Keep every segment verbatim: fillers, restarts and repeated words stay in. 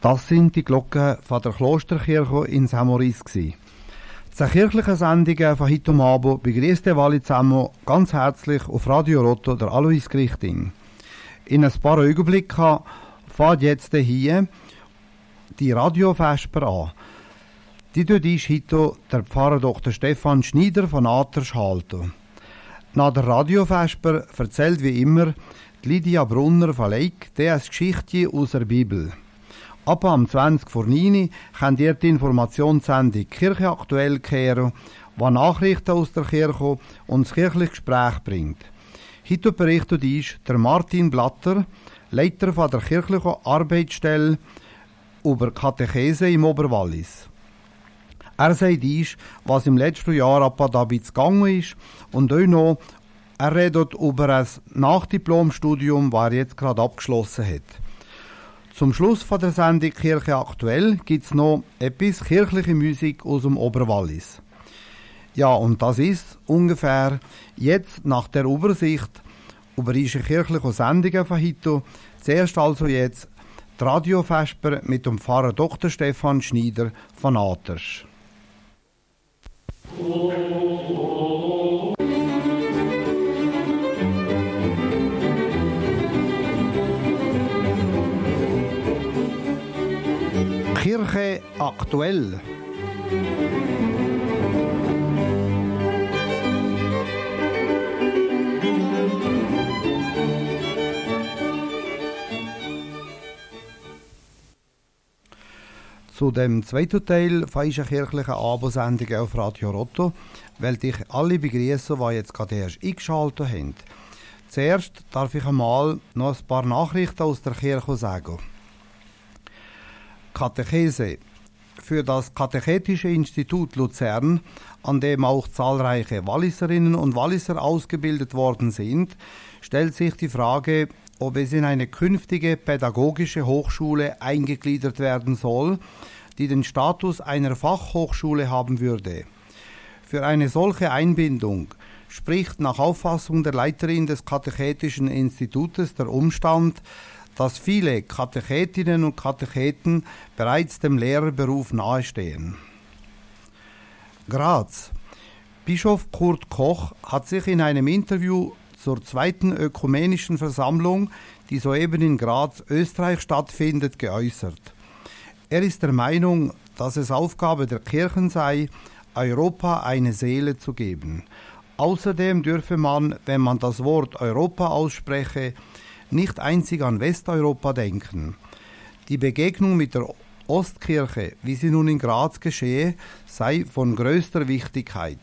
Das sind die Glocken von der Klosterkirche in Saint-Maurice. Die kirchlichen Sendungen von heute Abend begrüßt ihr alle zusammen ganz herzlich auf Radio Rotto, der Alois Grichting. In ein paar Augenblicken fängt jetzt hier die Radiovesper an. Die tut ist heute der Pfarrer Doktor Stefan Schneider von Atersch halten. Nach der Radiovesper erzählt wie immer die Lydia Brunner von Leik die eine Geschichte aus der Bibel. Ab am zwanzig vor neun könnt ihr die Informationssendung Kirche aktuell kehren, die Nachrichten aus der Kirche und das kirchliche Gespräch bringt. Heute berichtet uns der Martin Blatter, Leiter von der kirchlichen Arbeitsstelle über Katechese im Oberwallis. Er sagt uns, was im letzten Jahr ab Dabitz gegangen ist und auch noch, er redet über ein Nachdiplomstudium, das er jetzt gerade abgeschlossen hat. Zum Schluss von der Sendung Kirche aktuell gibt es noch etwas kirchliche Musik aus dem Oberwallis. Ja, und das ist ungefähr jetzt nach der Übersicht über diese kirchlichen Sendungen von heute. Zuerst also jetzt die Radiovesper mit dem Pfarrer Doktor Stefan Schneider von Atersch. Oh. Kirche aktuell. Zu dem zweiten Teil von unserer kirchlichen Abendsendung auf Radio Rotto will ich alle begrüßen, die jetzt gerade erst eingeschaltet haben. Zuerst darf ich einmal noch ein paar Nachrichten aus der Kirche sagen. Katechese. Für das Katechetische Institut Luzern, an dem auch zahlreiche Walliserinnen und Walliser ausgebildet worden sind, stellt sich die Frage, ob es in eine künftige pädagogische Hochschule eingegliedert werden soll, die den Status einer Fachhochschule haben würde. Für eine solche Einbindung spricht nach Auffassung der Leiterin des Katechetischen Institutes der Umstand, dass viele Katechetinnen und Katecheten bereits dem Lehrerberuf nahestehen. Graz. Bischof Kurt Koch hat sich in einem Interview zur zweiten ökumenischen Versammlung, die soeben in Graz, Österreich stattfindet, geäußert. Er ist der Meinung, dass es Aufgabe der Kirchen sei, Europa eine Seele zu geben. Außerdem dürfe man, wenn man das Wort Europa ausspreche, nicht einzig an Westeuropa denken. Die Begegnung mit der Ostkirche, wie sie nun in Graz geschehe, sei von größter Wichtigkeit.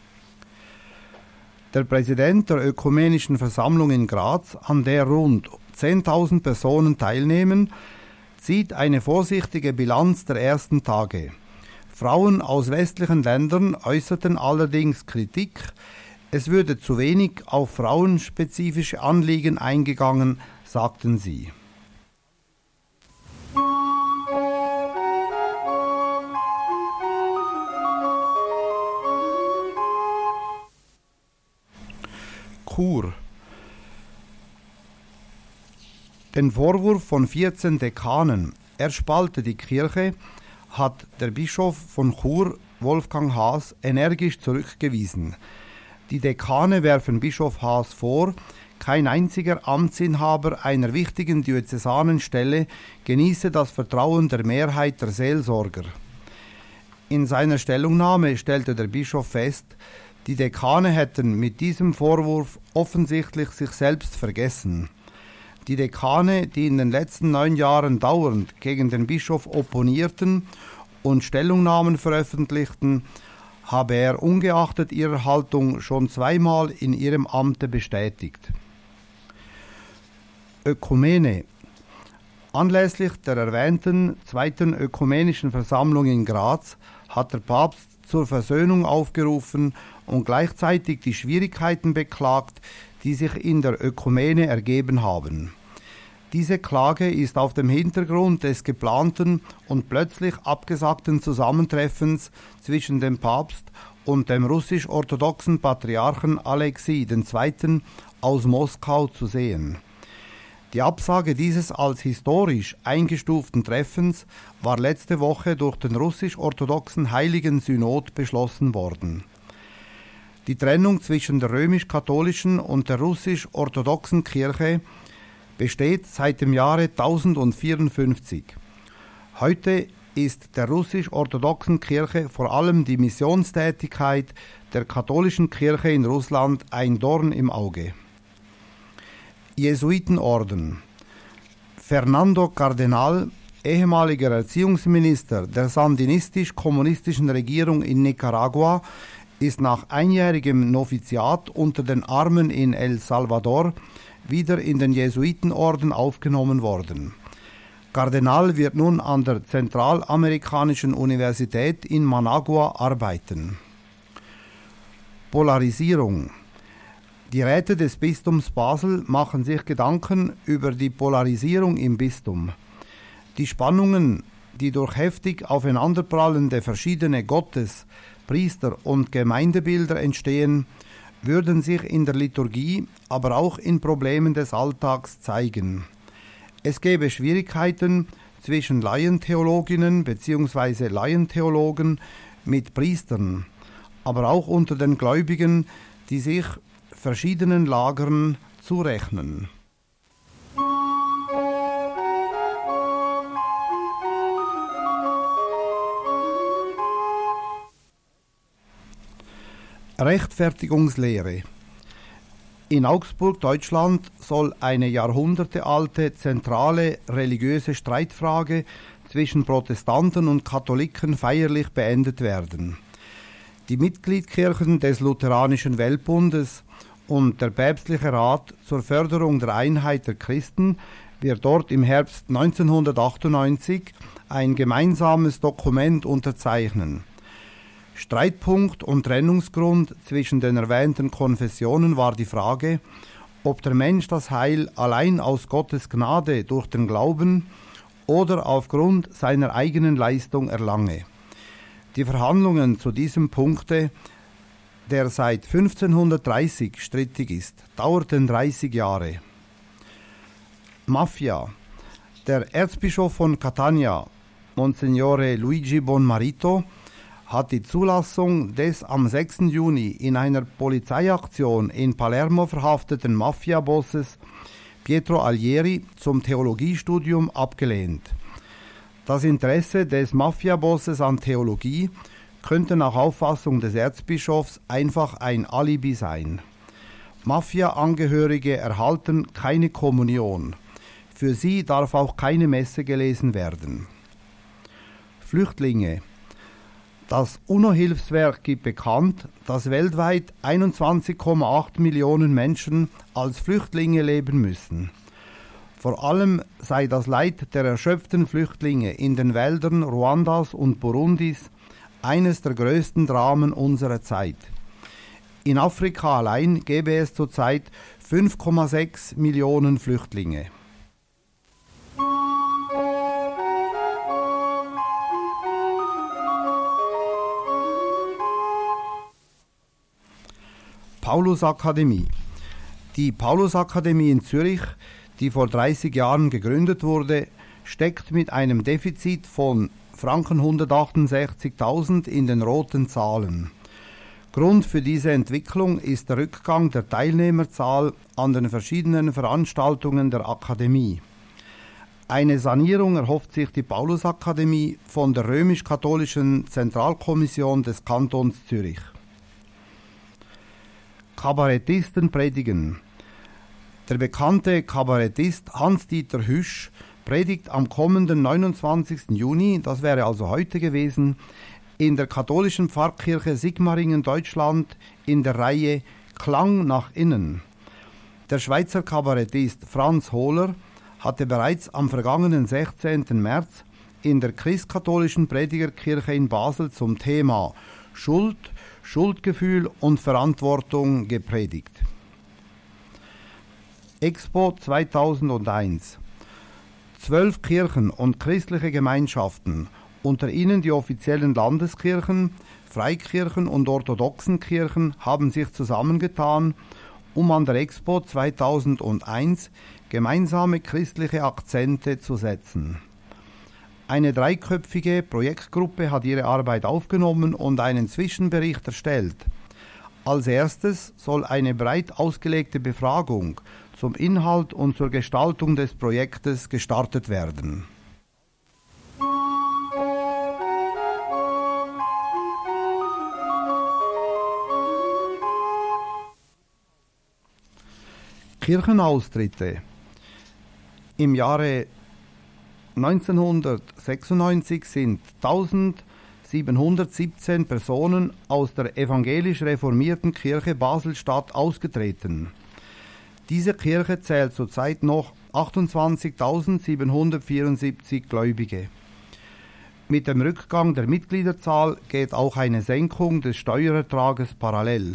Der Präsident der Ökumenischen Versammlung in Graz, an der rund zehntausend Personen teilnehmen, zieht eine vorsichtige Bilanz der ersten Tage. Frauen aus westlichen Ländern äußerten allerdings Kritik, es würde zu wenig auf frauenspezifische Anliegen eingegangen, sagten sie. Chur. Den Vorwurf von vierzehn Dekanen, er spalte die Kirche, hat der Bischof von Chur, Wolfgang Haas, energisch zurückgewiesen. Die Dekane werfen Bischof Haas vor, kein einziger Amtsinhaber einer wichtigen Diözesanenstelle genieße das Vertrauen der Mehrheit der Seelsorger. In seiner Stellungnahme stellte der Bischof fest, die Dekane hätten mit diesem Vorwurf offensichtlich sich selbst vergessen. Die Dekane, die in den letzten neun Jahren dauernd gegen den Bischof opponierten und Stellungnahmen veröffentlichten, habe er ungeachtet ihrer Haltung schon zweimal in ihrem Amte bestätigt. Ökumene. Anlässlich der erwähnten zweiten ökumenischen Versammlung in Graz hat der Papst zur Versöhnung aufgerufen und gleichzeitig die Schwierigkeiten beklagt, die sich in der Ökumene ergeben haben. Diese Klage ist auf dem Hintergrund des geplanten und plötzlich abgesagten Zusammentreffens zwischen dem Papst und dem russisch-orthodoxen Patriarchen Alexei der Zweite. Aus Moskau zu sehen. Die Absage dieses als historisch eingestuften Treffens war letzte Woche durch den russisch-orthodoxen Heiligen Synod beschlossen worden. Die Trennung zwischen der römisch-katholischen und der russisch-orthodoxen Kirche besteht seit dem Jahre tausendvierundfünfzig. Heute ist der russisch-orthodoxen Kirche vor allem die Missionstätigkeit der katholischen Kirche in Russland ein Dorn im Auge. Jesuitenorden. Fernando Cardenal, ehemaliger Erziehungsminister der sandinistisch-kommunistischen Regierung in Nicaragua, ist nach einjährigem Noviziat unter den Armen in El Salvador wieder in den Jesuitenorden aufgenommen worden. Cardenal wird nun an der Zentralamerikanischen Universität in Managua arbeiten. Polarisierung. Die Räte des Bistums Basel machen sich Gedanken über die Polarisierung im Bistum. Die Spannungen, die durch heftig aufeinanderprallende verschiedene Gottes-, Priester- und Gemeindebilder entstehen, würden sich in der Liturgie, aber auch in Problemen des Alltags zeigen. Es gäbe Schwierigkeiten zwischen Laientheologinnen bzw. Laientheologen mit Priestern, aber auch unter den Gläubigen, die sich verschiedenen Lagern zurechnen. Rechtfertigungslehre. In Augsburg, Deutschland, soll eine jahrhundertealte zentrale religiöse Streitfrage zwischen Protestanten und Katholiken feierlich beendet werden. Die Mitgliedkirchen des Lutheranischen Weltbundes und der Päpstliche Rat zur Förderung der Einheit der Christen wird dort im Herbst neunzehnhundertachtundneunzig ein gemeinsames Dokument unterzeichnen. Streitpunkt und Trennungsgrund zwischen den erwähnten Konfessionen war die Frage, ob der Mensch das Heil allein aus Gottes Gnade durch den Glauben oder aufgrund seiner eigenen Leistung erlange. Die Verhandlungen zu diesem Punkte, der seit fünfzehnhundertdreißig strittig ist, dauerten dreißig Jahre. Mafia. Der Erzbischof von Catania, Monsignore Luigi Bonmarito, hat die Zulassung des am sechsten Juni in einer Polizeiaktion in Palermo verhafteten Mafia-Bosses Pietro Aglieri zum Theologiestudium abgelehnt. Das Interesse des Mafia-Bosses an Theologie könnte nach Auffassung des Erzbischofs einfach ein Alibi sein. Mafia-Angehörige erhalten keine Kommunion. Für sie darf auch keine Messe gelesen werden. Flüchtlinge. Das UNO-Hilfswerk gibt bekannt, dass weltweit einundzwanzig Komma acht Millionen Menschen als Flüchtlinge leben müssen. Vor allem sei das Leid der erschöpften Flüchtlinge in den Wäldern Ruandas und Burundis eines der größten Dramen unserer Zeit. In Afrika allein gäbe es zurzeit fünf Komma sechs Millionen Flüchtlinge. Paulusakademie. Die Paulusakademie in Zürich, die vor dreißig Jahren gegründet wurde, steckt mit einem Defizit von Franken hundertachtundsechzigtausend in den roten Zahlen. Grund für diese Entwicklung ist der Rückgang der Teilnehmerzahl an den verschiedenen Veranstaltungen der Akademie. Eine Sanierung erhofft sich die Paulusakademie von der römisch-katholischen Zentralkommission des Kantons Zürich. Kabarettisten predigen. Der bekannte Kabarettist Hans-Dieter Hüsch predigt am kommenden neunundzwanzigsten Juni, das wäre also heute gewesen, in der katholischen Pfarrkirche Sigmaringen, Deutschland, in der Reihe Klang nach innen. Der Schweizer Kabarettist Franz Hohler hatte bereits am vergangenen sechzehnten März in der christkatholischen Predigerkirche in Basel zum Thema Schuld, Schuldgefühl und Verantwortung gepredigt. Expo zweitausendeins. Zwölf Kirchen und christliche Gemeinschaften, unter ihnen die offiziellen Landeskirchen, Freikirchen und orthodoxen Kirchen, haben sich zusammengetan, um an der Expo zweitausendeins gemeinsame christliche Akzente zu setzen. Eine dreiköpfige Projektgruppe hat ihre Arbeit aufgenommen und einen Zwischenbericht erstellt. Als erstes soll eine breit ausgelegte Befragung zum Inhalt und zur Gestaltung des Projektes gestartet werden. Kirchenaustritte. Im Jahre neunzehnhundertsechsundneunzig sind eintausendsiebenhundertsiebzehn Personen aus der evangelisch reformierten Kirche Basel-Stadt ausgetreten. Diese Kirche zählt zurzeit noch achtundzwanzigtausendsiebenhundertvierundsiebzig Gläubige. Mit dem Rückgang der Mitgliederzahl geht auch eine Senkung des Steuerertrages parallel.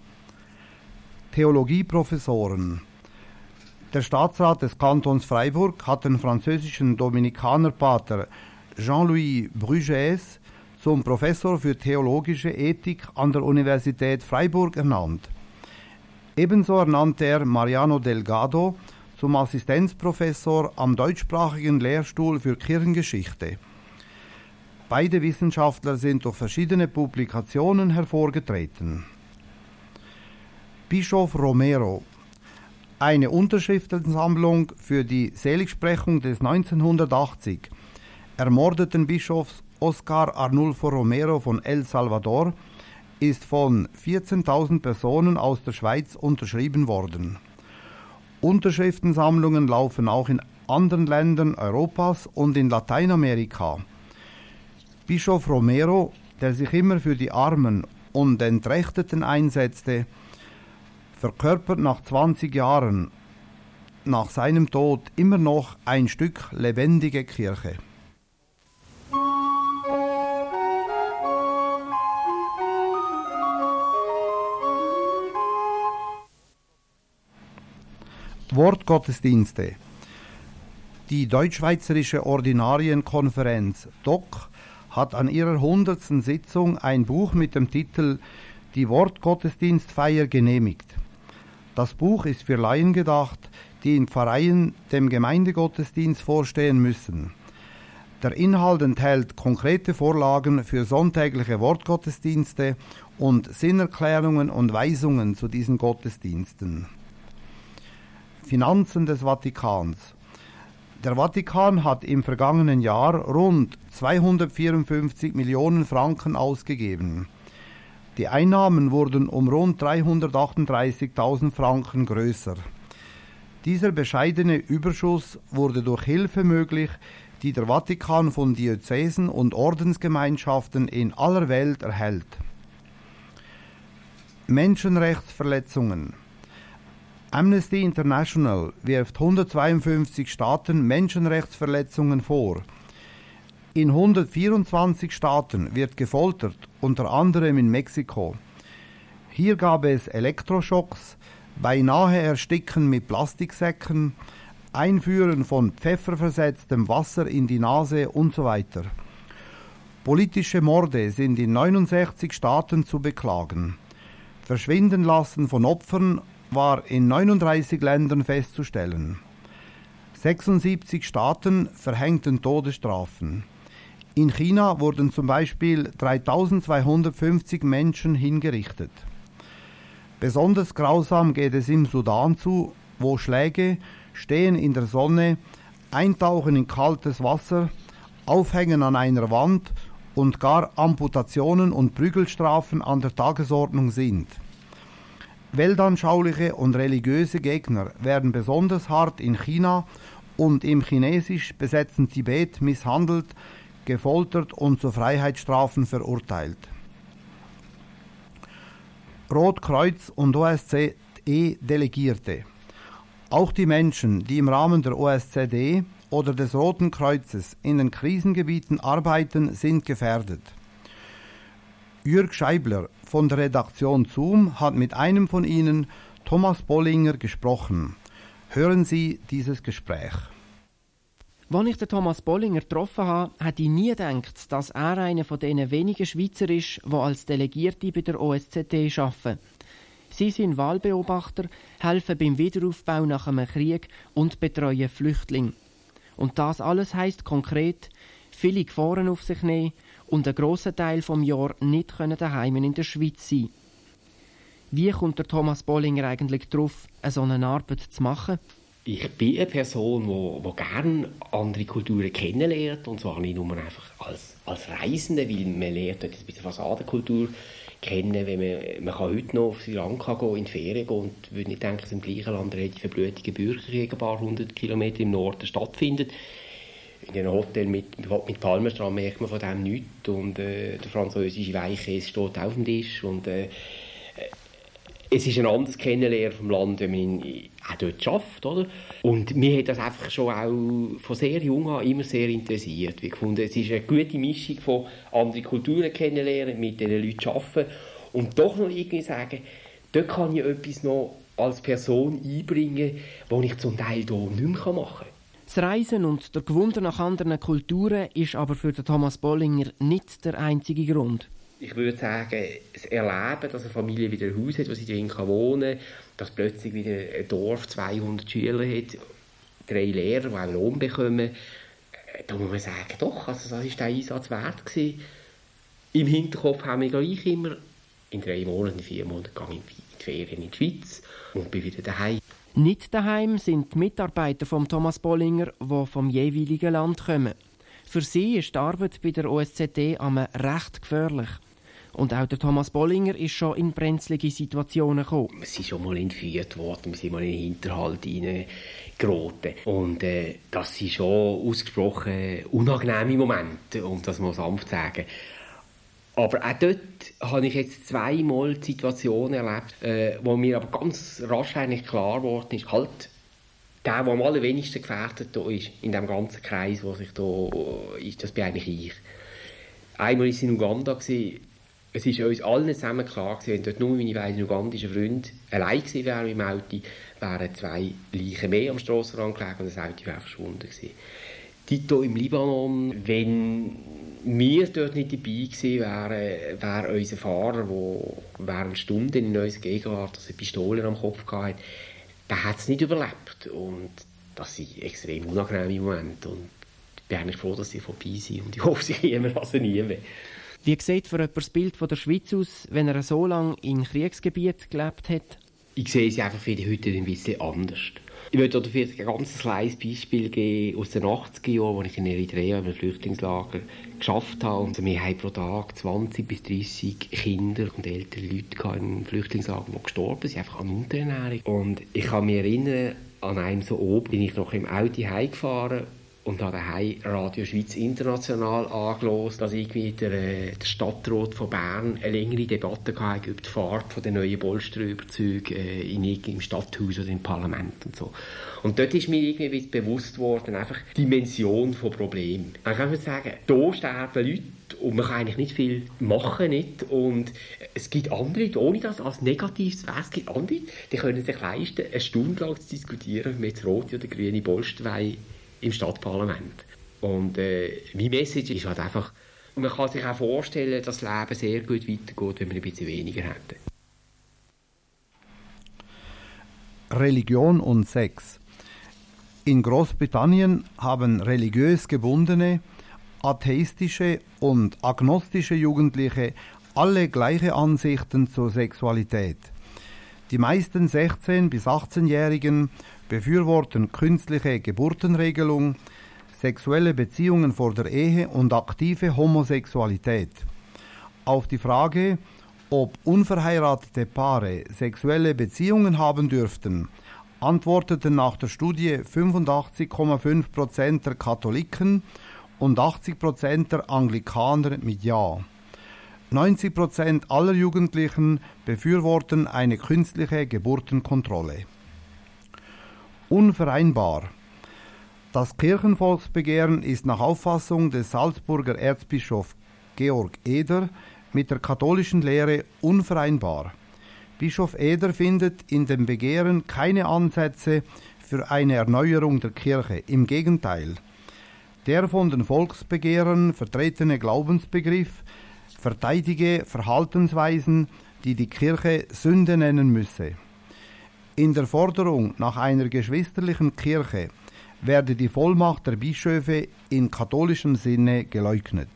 Theologieprofessoren. Der Staatsrat des Kantons Freiburg hat den französischen Dominikanerpater Jean-Louis Brugès zum Professor für theologische Ethik an der Universität Freiburg ernannt. Ebenso ernannte er Mariano Delgado zum Assistenzprofessor am deutschsprachigen Lehrstuhl für Kirchengeschichte. Beide Wissenschaftler sind durch verschiedene Publikationen hervorgetreten. Bischof Romero. Eine Unterschriftensammlung für die Seligsprechung des neunzehnhundertachtzig ermordeten Bischofs Oscar Arnulfo Romero von El Salvador ist von vierzehntausend Personen aus der Schweiz unterschrieben worden. Unterschriftensammlungen laufen auch in anderen Ländern Europas und in Lateinamerika. Bischof Romero, der sich immer für die Armen und Entrechteten einsetzte, verkörpert nach zwanzig Jahren nach seinem Tod immer noch ein Stück lebendige Kirche. Wortgottesdienste. Die Deutschschweizerische Ordinarienkonferenz D O C hat an ihrer hundertsten Sitzung ein Buch mit dem Titel Die Wortgottesdienstfeier genehmigt. Das Buch ist für Laien gedacht, die in Pfarreien dem Gemeindegottesdienst vorstehen müssen. Der Inhalt enthält konkrete Vorlagen für sonntägliche Wortgottesdienste und Sinnerklärungen und Weisungen zu diesen Gottesdiensten. Finanzen des Vatikans. Der Vatikan hat im vergangenen Jahr rund zweihundertvierundfünfzig Millionen Franken ausgegeben. Die Einnahmen wurden um rund dreihundertachtunddreißigtausend Franken größer. Dieser bescheidene Überschuss wurde durch Hilfe möglich, die der Vatikan von Diözesen und Ordensgemeinschaften in aller Welt erhält. Menschenrechtsverletzungen. Amnesty International wirft hundertzweiundfünfzig Staaten Menschenrechtsverletzungen vor. In hundertvierundzwanzig Staaten wird gefoltert, unter anderem in Mexiko. Hier gab es Elektroschocks, beinahe Ersticken mit Plastiksäcken, Einführen von pfefferversetztem Wasser in die Nase und so weiter. Politische Morde sind in neunundsechzig Staaten zu beklagen. Verschwindenlassen von Opfern war in neununddreißig Ländern festzustellen. sechsundsiebzig Staaten verhängten Todesstrafen. In China wurden zum Beispiel dreitausendzweihundertfünfzig Menschen hingerichtet. Besonders grausam geht es im Sudan zu, wo Schläge, Stehen in der Sonne, Eintauchen in kaltes Wasser, Aufhängen an einer Wand und gar Amputationen und Prügelstrafen an der Tagesordnung sind. Weltanschauliche und religiöse Gegner werden besonders hart in China und im chinesisch besetzten Tibet misshandelt, gefoltert und zu Freiheitsstrafen verurteilt. Rotkreuz und O S C E-Delegierte. Auch die Menschen, die im Rahmen der O S C D oder des Roten Kreuzes in den Krisengebieten arbeiten, sind gefährdet. Jürg Scheibler von der Redaktion Zoom hat mit einem von ihnen, Thomas Bollinger, gesprochen. Hören Sie dieses Gespräch. Als ich den Thomas Bollinger getroffen habe, hätte ich nie gedacht, dass er einer von diesen wenigen Schweizer ist, die als Delegierte bei der O S C D arbeiten. Sie sind Wahlbeobachter, helfen beim Wiederaufbau nach einem Krieg und betreuen Flüchtlinge. Und das alles heisst konkret, viele Gefahren auf sich nehmen und einen grossen Teil vom Jahr nicht daheim in der Schweiz sein. Wie kommt der Thomas Bollinger eigentlich darauf, eine solche Arbeit zu machen? Ich bin eine Person, die, die gerne andere Kulturen kennenlernt. Und zwar nicht nur einfach als, als Reisende, weil man lernt dort ein bisschen Fassadenkultur kennen. Wenn man, man kann heute noch auf Sri Lanka gehen, in die Ferien gehen und würde nicht denken, dass im gleichen Land ein relativ blutiger Bürgerkrieg ein paar hundert Kilometer im Norden stattfindet. In einem Hotel mit, mit Palmenstrand merkt man von dem nichts. Und äh, der französische Weichkäse steht auf dem Tisch. Und, äh, es ist ein anderes Kennenlernen vom Land, wenn man ihn auch dort schafft, oder? Und mich hat das einfach schon auch von sehr jung an immer sehr interessiert. Ich fand, es ist eine gute Mischung von anderen Kulturen kennenlernen, mit diesen Leuten arbeiten und doch noch irgendwie sagen, dort kann ich etwas noch als Person einbringen, was ich zum Teil hier nicht mehr machen kann. Das Reisen und der Gewunder nach anderen Kulturen ist aber für den Thomas Bollinger nicht der einzige Grund. Ich würde sagen, das Erleben, dass eine Familie wieder ein Haus hat, wo sie drin wohnen kann, dass plötzlich wieder ein Dorf zweihundert Schüler hat, drei Lehrer, die auch Lohn bekommen, da muss man sagen, doch, also das war der Einsatz wert gewesen. Im Hinterkopf haben wir gleich immer, in drei Monaten, in vier Monaten gehe ich in die Ferien in die Schweiz und bin wieder daheim. Nicht daheim sind die Mitarbeiter von Thomas Bollinger, die vom jeweiligen Land kommen. Für sie ist die Arbeit bei der O S Z D einmal recht gefährlich. Und auch der Thomas Bollinger ist schon in brenzlige Situationen gekommen. Wir sind schon mal entführt worden, wir sind mal in den Hinterhalt hineingeraten. Und äh, das sind schon ausgesprochen unangenehme Momente, um das mal sanft zu sagen. Aber auch dort habe ich jetzt zweimal Situationen erlebt, äh, wo mir aber ganz rasch eigentlich klar geworden ist, halt, der, der am allerwenigsten gefährdet da ist, in dem ganzen Kreis, wo sich da ist, das bin eigentlich ich. Einmal war es in Uganda. Es ist uns allen zusammen klar gewesen, wenn dort nur meine beiden ugandischen Freunde allein gewesen wären im Auto, wären zwei Leichen mehr am Strassenrand gelegen und das Auto wäre verschwunden gewesen. Dito im Libanon, wenn wir dort nicht dabei gewesen wären, wäre unser Fahrer, der während Stunden in unserer Gegenwart also Pistolen am Kopf hatte, der hat es nicht überlebt. Und das sind extrem unangenehme Momente. Und ich bin eigentlich froh, dass sie vorbei sind. Und ich hoffe, sie kommen also nie mehr. Wie sieht für jemand das Bild von der Schweiz aus, wenn er so lange in Kriegsgebiet gelebt hat? Ich sehe sie einfach vielleicht heute ein bisschen anders. Ich möchte dir vielleicht ein ganz kleines Beispiel geben aus den achtziger Jahren, als ich in Eritrea in einem Flüchtlingslager geschafft habe. Und wir haben pro Tag zwanzig bis dreissig Kinder und ältere Leute im Flüchtlingslager, die gestorben sind, einfach an Unterernährung. Und ich kann mich erinnern, an einem so oben bin ich noch im Auto heimgefahren und habe daheim Radio Schweiz International angehört, dass irgendwie der, der Stadtrat von Bern eine längere Debatte hatte über die Fahrt von den neuen Bolsterüberzügen äh, in, im Stadthaus oder im Parlament und so. Und dort ist mir irgendwie bewusst geworden, einfach die Dimension von Problemen. Man kann einfach sagen, hier sterben Leute und man kann eigentlich nicht viel machen. Nicht. Und es gibt andere, ohne das als negativ zu werden, es gibt andere, die können sich leisten, eine Stunde lang zu diskutieren, ob wir jetzt rote oder grüne Bolster wollen im Stadtparlament. Und äh, meine Message ist halt einfach, man kann sich auch vorstellen, dass das Leben sehr gut weitergeht, wenn wir ein bisschen weniger hätten. Religion und Sex. In Großbritannien haben religiös gebundene, atheistische und agnostische Jugendliche alle gleiche Ansichten zur Sexualität. Die meisten sechzehn- bis achtzehnjährigen befürworten künstliche Geburtenregelung, sexuelle Beziehungen vor der Ehe und aktive Homosexualität. Auf die Frage, ob unverheiratete Paare sexuelle Beziehungen haben dürften, antworteten nach der Studie fünfundachtzig Komma fünf Prozent der Katholiken und achtzig Prozent der Anglikaner mit Ja. neunzig Prozent aller Jugendlichen befürworten eine künstliche Geburtenkontrolle. Unvereinbar. Das Kirchenvolksbegehren ist nach Auffassung des Salzburger Erzbischofs Georg Eder mit der katholischen Lehre unvereinbar. Bischof Eder findet in dem Begehren keine Ansätze für eine Erneuerung der Kirche. Im Gegenteil. Der von den Volksbegehren vertretene Glaubensbegriff verteidige Verhaltensweisen, die die Kirche Sünde nennen müsse. In der Forderung nach einer geschwisterlichen Kirche werde die Vollmacht der Bischöfe in katholischem Sinne geleugnet.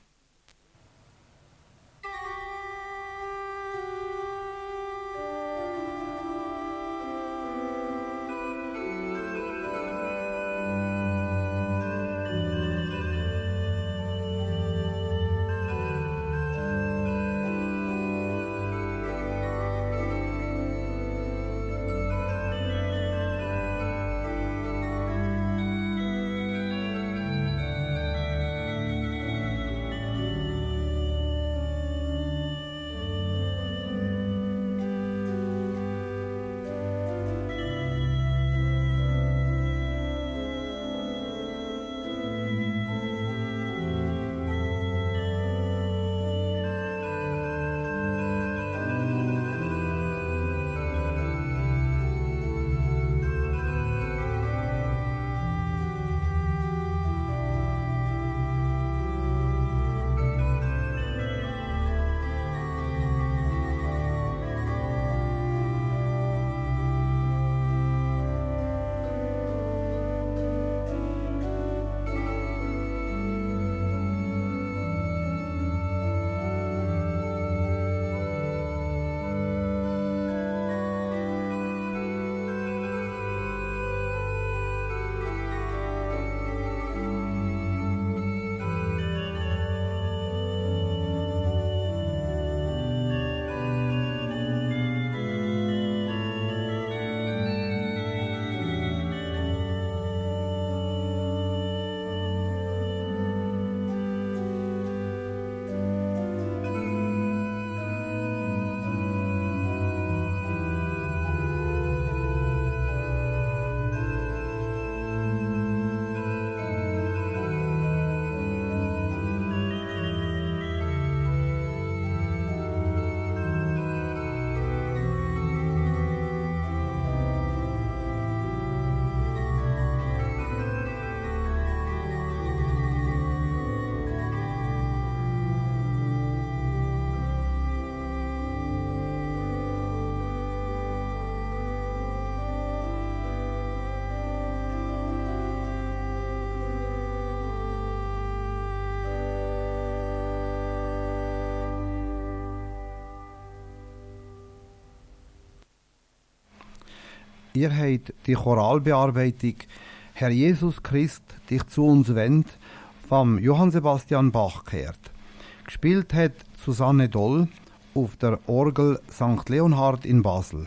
Ihr habt die Choralbearbeitung «Herr Jesus Christ, dich zu uns wend» vom Johann Sebastian Bach gehört. Gespielt hat Susanne Doll auf der Orgel Sankt Leonhard in Basel.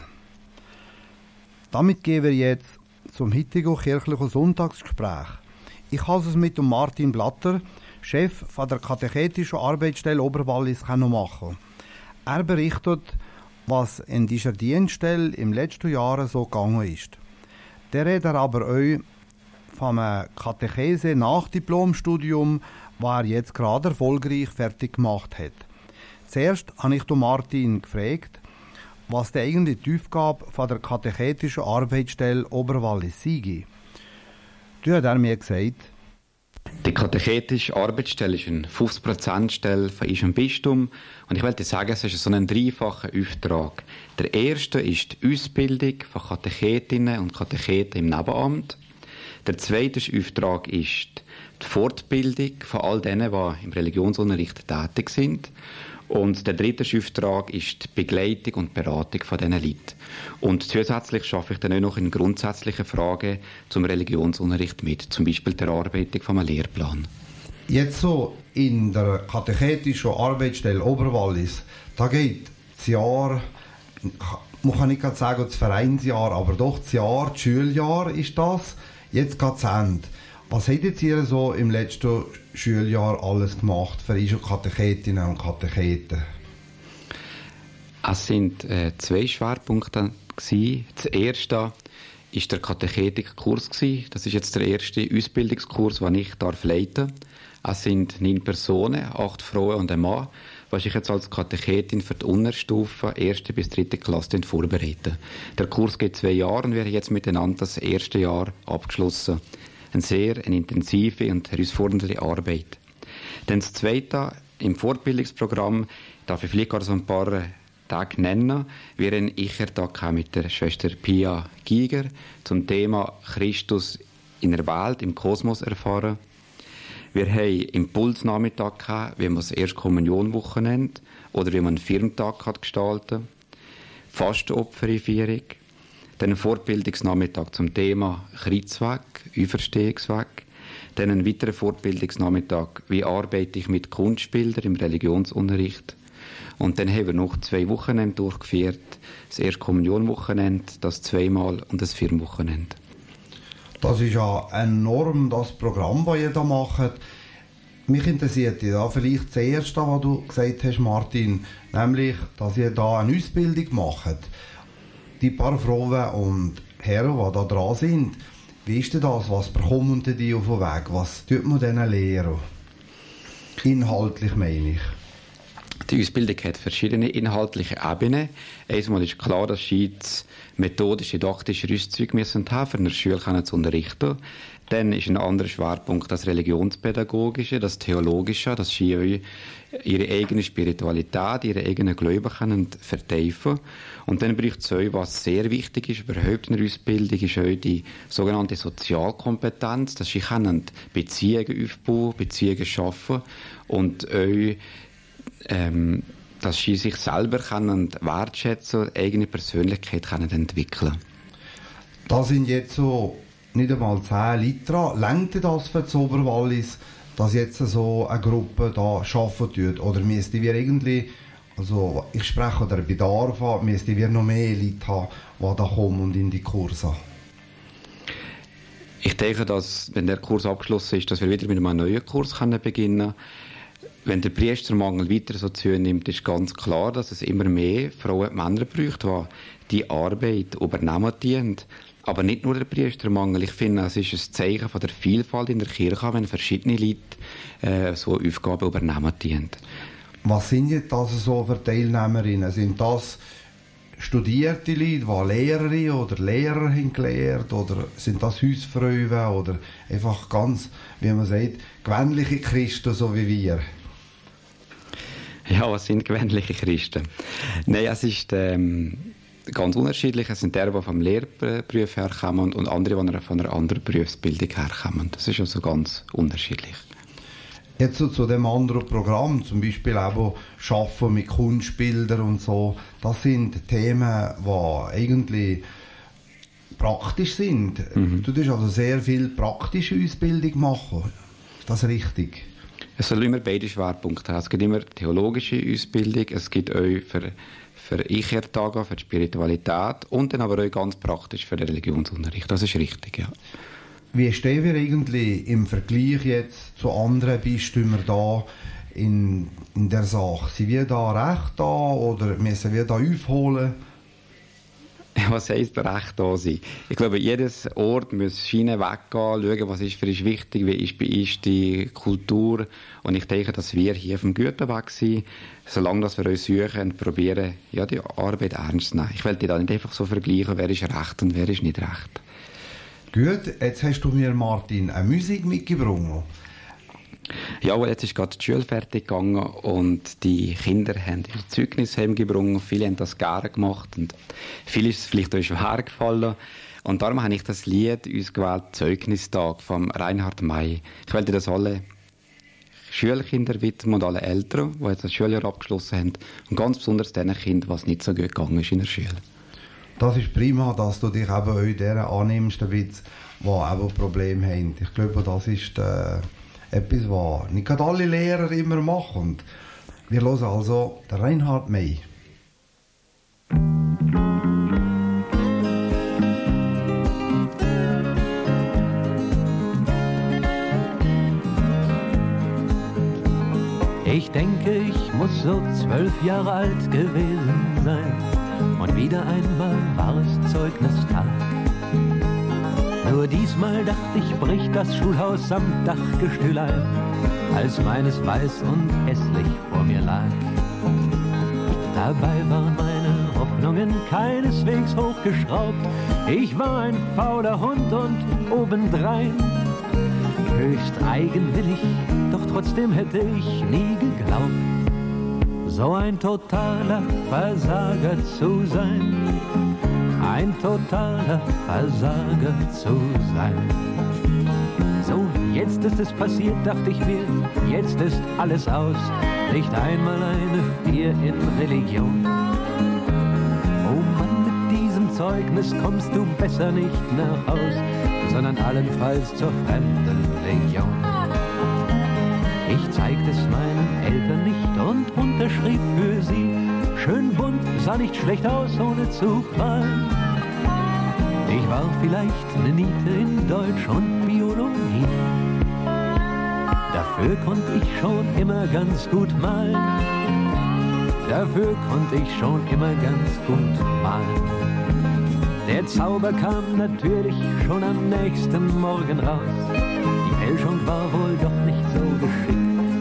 Damit gehen wir jetzt zum heutigen kirchlichen Sonntagsgespräch. Ich habe es mit dem Martin Blatter, Chef von der katechetischen Arbeitsstelle Oberwallis, machen. Er berichtet, was in dieser Dienststelle im letzten Jahr so gegangen ist. Der redet aber auch vom Katechese Nachdiplomstudium, das er jetzt gerade erfolgreich fertig gemacht hat. Zuerst habe ich Martin gefragt, was die eigentliche Aufgabe von der katechetischen Arbeitsstelle Oberwallis sei. Du hast er mir gesagt, die katechetische Arbeitsstelle ist eine fünfzig Prozent Stelle von unserem Bistum und ich wollte sagen, es ist so ein dreifacher Auftrag. Der erste ist die Ausbildung von Katechetinnen und Katecheten im Nebenamt. Der zweite Auftrag ist die Fortbildung von all denen, die im Religionsunterricht tätig sind. Und der dritte Auftrag ist die Begleitung und Beratung von diesen Leuten. Und zusätzlich arbeite ich dann auch noch in grundsätzlichen Fragen zum Religionsunterricht mit, zum Beispiel der Erarbeitung von einem Lehrplan. Jetzt so in der katechetischen Arbeitsstelle Oberwallis, da geht das Jahr, man kann nicht gerade sagen das Vereinsjahr, aber doch das Jahr, das Schuljahr ist das, jetzt geht es Ende. Was habt jetzt ihr so im letzten Schuljahr alles gemacht für eure Katechetinnen und Katecheten? Es sind äh, zwei Schwerpunkte gewesen. Das erste war der Katechetikkurs. Das ist jetzt der erste Ausbildungskurs, den ich darf leiten darf. Es sind neun Personen, acht Frauen und ein Mann, was ich jetzt als Katechetin für die Unterstufe erste bis dritte Klasse vorbereite. Der Kurs geht zwei Jahre und wir haben jetzt miteinander das erste Jahr abgeschlossen. Eine sehr eine intensive und herausfordernde Arbeit. Dann das Zweite, im Fortbildungsprogramm darf ich vielleicht gerade so ein paar Tag nennen. Wir haben einen Ich-Tag mit der Schwester Pia Giger zum Thema Christus in der Welt, im Kosmos erfahren. Wir haben Impulsnachmittag gehabt, wie man es Erstkommunionwoche nennt, oder wie man einen Firmentag hat gestalten. Fastenopfereinführung. Dann einen Fortbildungsnachmittag zum Thema Kreuzweg, Auferstehungsweg. Dann einen weiteren Fortbildungsnachmittag, wie arbeite ich mit Kunstbildern im Religionsunterricht. Und dann haben wir noch zwei Wochenende durchgeführt. Das Erstkommunionwochenende, das zweimal und das Firmenwochenende. Das ist ja enorm, das Programm, das ihr da macht. Mich interessiert ja vielleicht das Erste, was du gesagt hast, Martin, nämlich, dass ihr da eine Ausbildung macht. Die paar Frauen und Herren, die da dran sind, wie ist denn das? Was bekommen die auf den Weg? Was tut man denen lehren? Inhaltlich meine ich. Die Ausbildung hat verschiedene inhaltliche Ebenen. Einmal ist klar, dass Schweiz methodische, didaktische Rüstzeuge müssen haben, für eine Schule zu unterrichten. Dann ist ein anderer Schwerpunkt das Religionspädagogische, das Theologische, dass sie ihre eigene Spiritualität, ihre eigenen Glauben können vertiefen. Und dann braucht es auch, was sehr wichtig ist, überhaupt in der Ausbildung, ist auch die sogenannte Sozialkompetenz, dass sie können Beziehungen aufbauen, Beziehungen schaffen und auch ähm, dass sie sich selber können wertschätzen, eigene Persönlichkeit können entwickeln. Da sind jetzt so nicht einmal zehn Liter. Längt das für das Oberwallis, dass jetzt so eine Gruppe da arbeiten tut? Oder müssten wir irgendwie, also ich spreche den Bedarf an, müssten wir noch mehr Leute haben, die da kommen und in die Kurse? Ich denke, dass, wenn der Kurs abgeschlossen ist, dass wir wieder mit einem neuen Kurs können beginnen können. Wenn der Priestermangel weiter so zunimmt, ist ganz klar, dass es immer mehr Frauen und Männer braucht, die die Arbeit übernehmen dienen. Aber nicht nur der Priestermangel. Ich finde, es ist ein Zeichen von der Vielfalt in der Kirche, wenn verschiedene Leute äh, so Aufgaben übernehmen dienen. Was sind jetzt das so für Teilnehmerinnen? Sind das studierte Leute, die Lehrerinnen oder Lehrer haben gelehrt? Oder sind das Hausfrauen? Oder einfach ganz, wie man sagt, gewöhnliche Christen, so wie wir? Ja, was sind gewöhnliche Christen? Nein, es ist ähm, ganz unterschiedlich. Es sind die, die vom Lehrberuf herkommen und andere, die von einer anderen Berufsbildung herkommen. Das ist also ganz unterschiedlich. Jetzt so zu dem anderen Programm, zum Beispiel auch Schaffen mit Kunstbildern und so, das sind Themen, die eigentlich praktisch sind. Mhm. Du tust also sehr viel praktische Ausbildung machen. Ist das richtig? Es soll immer beide Schwerpunkte haben. Es gibt immer theologische Ausbildung, es gibt auch für, für Ich-Tage, für die Spiritualität und dann aber auch ganz praktisch für den Religionsunterricht. Das ist richtig, ja. Wie stehen wir eigentlich im Vergleich jetzt zu anderen Bistümern da in, in der Sache? Sind wir da recht da oder müssen wir da aufholen? Was heisst recht da sein? Ich glaube, jedes Ort muss Schiene weggehen, schauen, was ist für uns wichtig, wie ist bei uns die Kultur. Und ich denke, dass wir hier auf dem guten Weg sind, solange dass wir uns suchen und probieren, ja, die Arbeit ernst zu nehmen. Ich will die da nicht einfach so vergleichen, wer ist recht und wer ist nicht recht. Gut, jetzt hast du mir, Martin, eine Musik mitgebracht. Ja, aber jetzt ist gerade die Schule fertig gegangen und die Kinder haben ihr Zeugnis heimgebracht. Viele haben das gerne gemacht und viele ist es vielleicht auch schwer gefallen. Und darum habe ich das Lied uns gewählt, Zeugnistag von Reinhard May. Ich wollte das alle Schulkinder widmen und alle Eltern, die jetzt das Schuljahr abgeschlossen haben. Und ganz besonders den Kindern, was nicht so gut gegangen ist in der Schule. Das ist prima, dass du dich eben auch deren annimmst, die auch Probleme haben. Ich glaube, das ist äh, etwas, was nicht alle Lehrer immer machen. Wir hören also den Reinhard May. Ich denke, ich muss so zwölf Jahre alt gewesen sein. Und wieder einmal war es Zeugnistag. Nur diesmal dachte ich, bricht das Schulhaus am Dachgestühl ein, als meines weiß und hässlich vor mir lag. Dabei waren meine Hoffnungen keineswegs hochgeschraubt. Ich war ein fauler Hund und obendrein höchst eigenwillig, doch trotzdem hätte ich nie geglaubt, so ein totaler Versager zu sein, ein totaler Versager zu sein. So, jetzt ist es passiert, dachte ich mir, jetzt ist alles aus, nicht einmal eine Vier in Religion. Oh Mann, mit diesem Zeugnis kommst du besser nicht nach Haus, sondern allenfalls zur Fremdenlegion. Ich zeigte es meinen Eltern nicht und unterschrieb für sie. Schön bunt, sah nicht schlecht aus, ohne zu prahlen. Ich war vielleicht eine Niete in Deutsch und Biologie. Dafür konnte ich schon immer ganz gut malen. Dafür konnte ich schon immer ganz gut malen. Der Zauber kam natürlich schon am nächsten Morgen raus. Die Fälschung war wohl doch nicht so geschickt.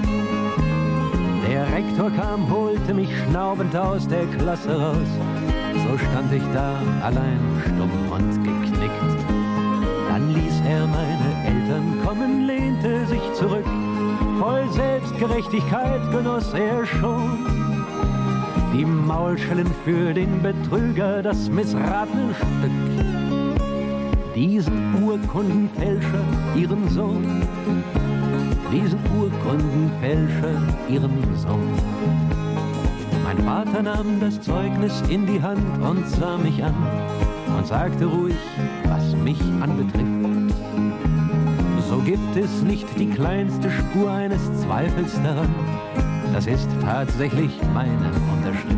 Der Rektor kam, holte mich schnaubend aus der Klasse raus. So stand ich da, allein stumm und geknickt. Dann ließ er meine Eltern kommen, lehnte sich zurück. Voll Selbstgerechtigkeit genoss er schon die Maulschellen für den Betrüger, das missratene Stück. Diesen Urkundenfälscher, ihren Sohn, diesen Urkundenfälscher, ihren Sohn. Mein Vater nahm das Zeugnis in die Hand und sah mich an und sagte ruhig, was mich anbetrifft: So gibt es nicht die kleinste Spur eines Zweifels daran, das ist tatsächlich meine Unterschrift.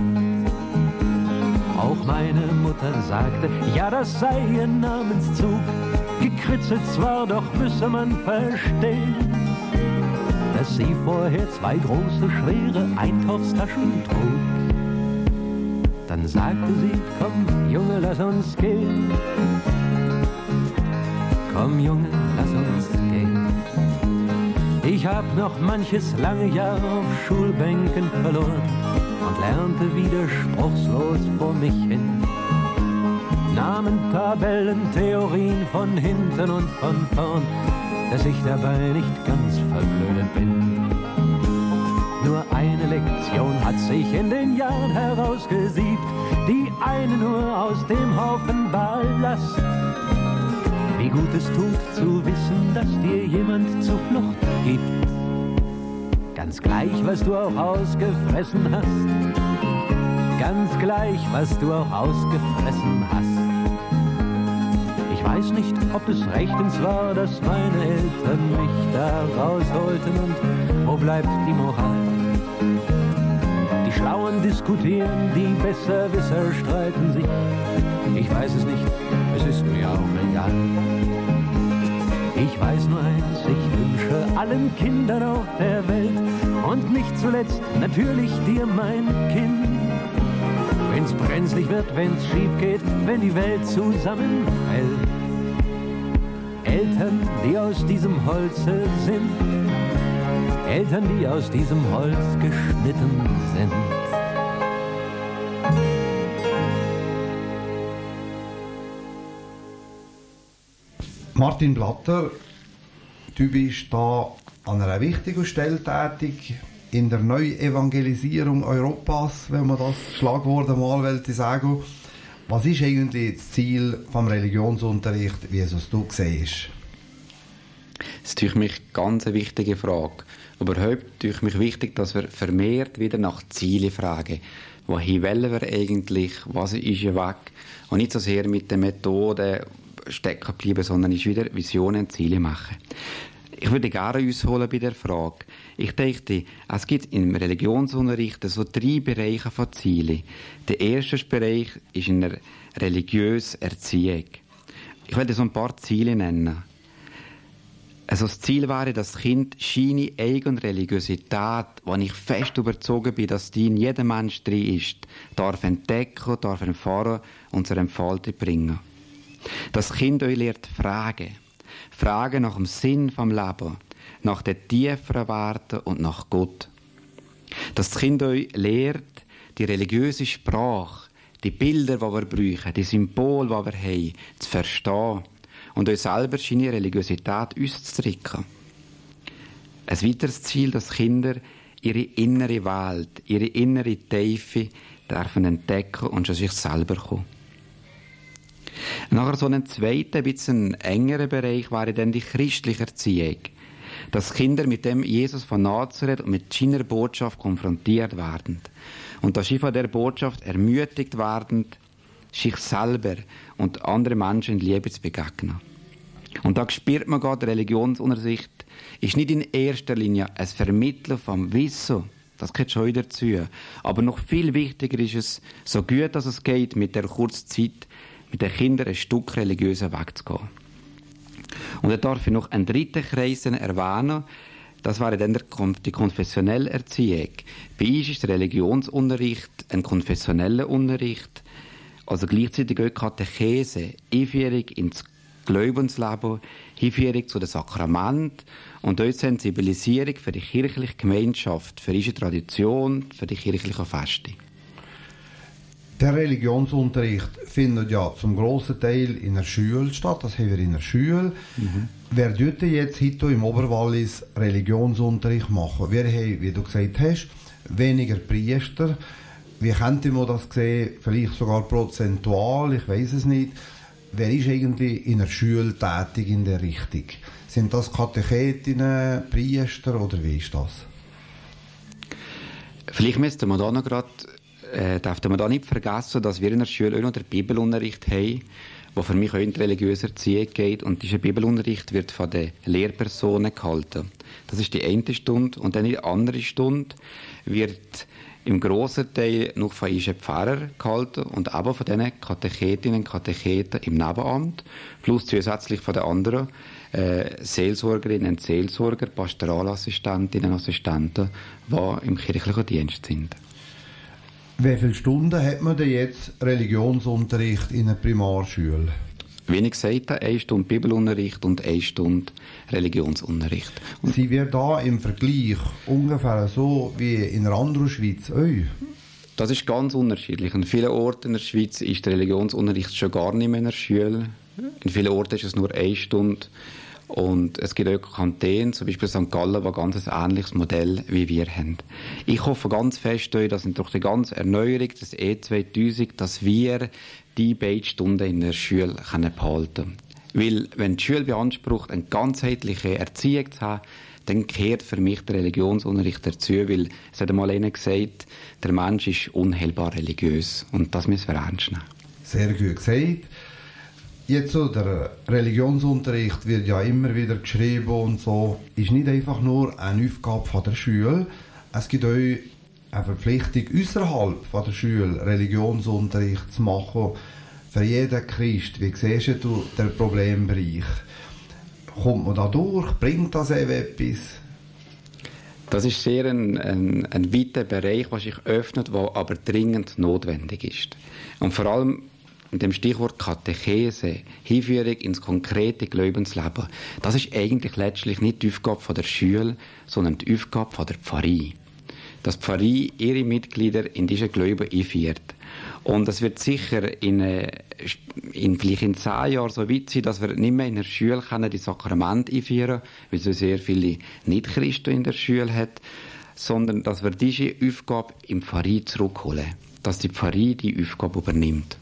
Auch meine Mutter sagte, ja, das sei ihr Namenszug. Gekritzelt zwar, doch müsse man verstehen, dass sie vorher zwei große, schwere Einkaufstaschen trug. Dann sagte sie, komm, Junge, lass uns gehen. Komm, Junge, lass uns gehen. Ich hab noch manches lange Jahr auf Schulbänken verloren und lernte widerspruchslos vor mich hin. Namen, Tabellen, Theorien von hinten und von vorn, dass ich dabei nicht ganz verblödet bin. Nur eine Lektion hat sich in den Jahren herausgesiebt, die eine nur aus dem Haufen Ballast. Wie gut es tut zu wissen, dass dir jemand Zuflucht gibt. Ganz gleich, was du auch ausgefressen hast. Ganz gleich, was du auch ausgefressen hast. Ich weiß nicht, ob es rechtens war, dass meine Eltern mich da rausholten, und wo bleibt die Moral? Die Schlauen diskutieren, die Besserwisser streiten sich. Ich weiß es nicht, es ist mir auch egal. Ich weiß nur eins, ich wünsche allen Kindern auf der Welt und nicht zuletzt natürlich dir, mein Kind. Wenn's brenzlig wird, wenn's schief geht, wenn die Welt zusammenfällt. Eltern, die aus diesem Holze sind, Eltern, die aus diesem Holz geschnitten sind. Martin Blatter, du bist da an einer wichtigen Stelle tätig in der Neuevangelisierung Europas, wenn man das Schlagwort einmal sagen will. Was ist eigentlich das Ziel vom Religionsunterricht, wie es du siehst? Das ist natürlich mich ganz eine wichtige Frage. Aber heute ist mich wichtig, dass wir vermehrt wieder nach Zielen fragen. Wohin wollen wir eigentlich? Was ist ein Weg? Und nicht so sehr mit den Methoden stecken bleiben, sondern ist wieder Visionen und Ziele machen. Ich würde gerne ausholen bei der Frage. Ich denke, es gibt im Religionsunterricht so drei Bereiche von Zielen. Der erste Bereich ist in der religiösen Erziehung. Ich werde so ein paar Ziele nennen. Also das Ziel wäre, dass das Kind seine eigene Religiosität, wo ich fest überzeugt bin, dass die in jedem Mensch drin ist, darf entdecken, darf erfahren und zur Entfaltung bringen. Das Kind euch lernt fragen. Fragen nach dem Sinn vom Leben, nach den tieferen Werten und nach Gott. Dass das Kind euch lehrt, die religiöse Sprache, die Bilder, die wir brauchen, die Symbole, die wir haben, zu verstehen und euch selber seine Religiosität auszudrücken. Ein weiteres Ziel, dass Kinder ihre innere Welt, ihre innere Tiefe dürfen entdecken und schon sich selber kommen. Nachher so ein zweiter, ein bisschen engerer Bereich wäre dann die christliche Erziehung. Dass Kinder mit dem Jesus von Nazareth und mit seiner Botschaft konfrontiert werden. Und dass sie von der Botschaft ermutigt werden, sich selber und anderen Menschen in Liebe zu begegnen. Und da spürt man gerade, Religionsunterricht ist nicht in erster Linie ein Vermitteln vom Wissen, das gehört schon dazu. Aber noch viel wichtiger ist es, so gut dass es geht, mit der kurzen Zeit mit den Kindern ein Stück religiöser Weg zu gehen. Und da darf ich noch einen dritten Kreis erwähnen, das wäre dann die konfessionelle Erziehung. Bei uns ist der Religionsunterricht ein konfessioneller Unterricht, also gleichzeitig auch Katechese, Einführung ins Glaubensleben, Einführung zu den Sakramenten und auch Sensibilisierung für die kirchliche Gemeinschaft, für unsere Tradition, für die kirchlichen Feste. Der Religionsunterricht findet ja zum grossen Teil in der Schule statt, das haben wir in der Schule. Mhm. Wer tut jetzt heute im Oberwallis Religionsunterricht machen? Wir haben, wie du gesagt hast, weniger Priester. Wie könnte man das sehen? Vielleicht sogar prozentual, ich weiß es nicht. Wer ist eigentlich in der Schule tätig in der Richtung? Sind das Katechetinnen, Priester oder wie ist das? Vielleicht müsste man da noch gerade Äh, darf man da nicht vergessen, dass wir in der Schule auch noch den Bibelunterricht haben, der für mich auch in die religiöse Erziehung geht. Und dieser Bibelunterricht wird von den Lehrpersonen gehalten. Das ist die eine Stunde. Und dann die andere Stunde wird im grossen Teil noch von unseren Pfarrern gehalten und aber von diesen Katechetinnen und Katecheten im Nebenamt, plus zusätzlich von den anderen äh, Seelsorgerinnen und Seelsorger, Pastoralassistentinnen und Assistenten, die im kirchlichen Dienst sind. Wie viele Stunden hat man denn jetzt Religionsunterricht in einer Primarschule? Wie ich gesagt habe, eine Stunde Bibelunterricht und eine Stunde Religionsunterricht. Und sind wir da im Vergleich ungefähr so wie in der anderen Schweiz? Oi. Das ist ganz unterschiedlich. An vielen Orten in der Schweiz ist der Religionsunterricht schon gar nicht mehr in der Schule. In vielen Orten ist es nur eine Stunde. Und es gibt auch Kantone, zum Beispiel Sankt Gallen, die ein ganz ähnliches Modell wie wir haben. Ich hoffe ganz fest, dass durch die ganze Erneuerung des E zweitausend, dass wir die beiden Stunden in der Schule behalten können. Weil, wenn die Schule beansprucht, eine ganzheitliche Erziehung zu haben, dann gehört für mich der Religionsunterricht dazu, weil es hat einmal einer gesagt, der Mensch ist unheilbar religiös. Und das müssen wir ernst nehmen. Sehr gut gesagt. Jetzt so, der Religionsunterricht wird ja immer wieder geschrieben und so, ist nicht einfach nur eine Aufgabe von der Schule, es gibt auch eine Verpflichtung außerhalb von der Schule, Religionsunterricht zu machen, für jeden Christ. Wie siehst du den Problembereich? Kommt man da durch? Bringt das etwas? Das ist sehr ein, ein, ein weiter Bereich, der sich öffnet, der aber dringend notwendig ist. Und vor allem mit dem Stichwort Katechese, Hinführung ins konkrete Glaubensleben, das ist eigentlich letztlich nicht die Aufgabe von der Schule, sondern die Aufgabe von der Pfarrei. Dass die Pfarrei ihre Mitglieder in diesen Glauben einführt. Und es wird sicher in, in vielleicht in zehn Jahren so weit sein, dass wir nicht mehr in der Schule können, die Sakramente einführen, weil es so sehr viele Nicht-Christen in der Schule hat, sondern dass wir diese Aufgabe im Pfarrei zurückholen. Dass die Pfarrei die Aufgabe übernimmt.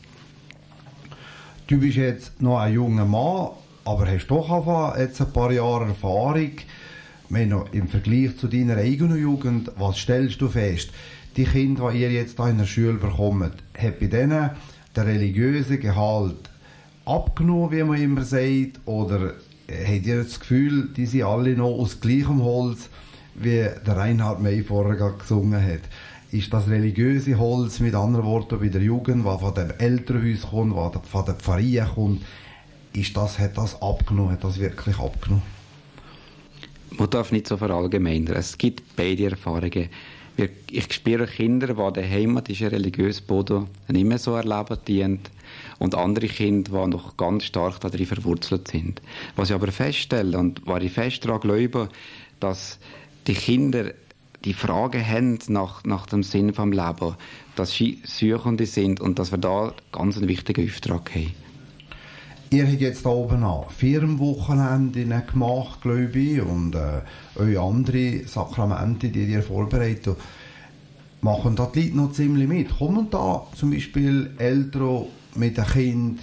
Du bist jetzt noch ein junger Mann, aber hast doch einfach jetzt ein paar Jahre Erfahrung. Meine, im Vergleich zu deiner eigenen Jugend, was stellst du fest? Die Kinder, die ihr jetzt hier in der Schule bekommt, hat bei denen der religiöse Gehalt abgenommen, wie man immer sagt? Oder habt ihr das Gefühl, die sind alle noch aus gleichem Holz, wie der Reinhard May vorher gesungen hat? Ist das religiöse Holz, mit anderen Worten, bei der Jugend, was von dem Elternhaus kommt, was von der Pfarrei kommt, ist das, hat das abgenommen, hat das wirklich abgenommen? Man darf nicht so verallgemeinern. Es gibt beide Erfahrungen. Ich spüre Kinder, die daheim diesen religiösen Boden nicht mehr so erleben dient, und andere Kinder, die noch ganz stark darin verwurzelt sind. Was ich aber feststelle, und was ich fest daran glaube, dass die Kinder die Fragen haben nach, nach dem Sinn des Lebens, dass sie Suchende sind und dass wir da ganz einen wichtigen Auftrag haben. Ihr habt jetzt hier oben an Firmenwochenende gemacht, glaube ich, und äh, eure andere Sakramente, die ihr vorbereitet. Machen da die Leute noch ziemlich mit? Kommen da zum Beispiel Eltern mit den Kindern?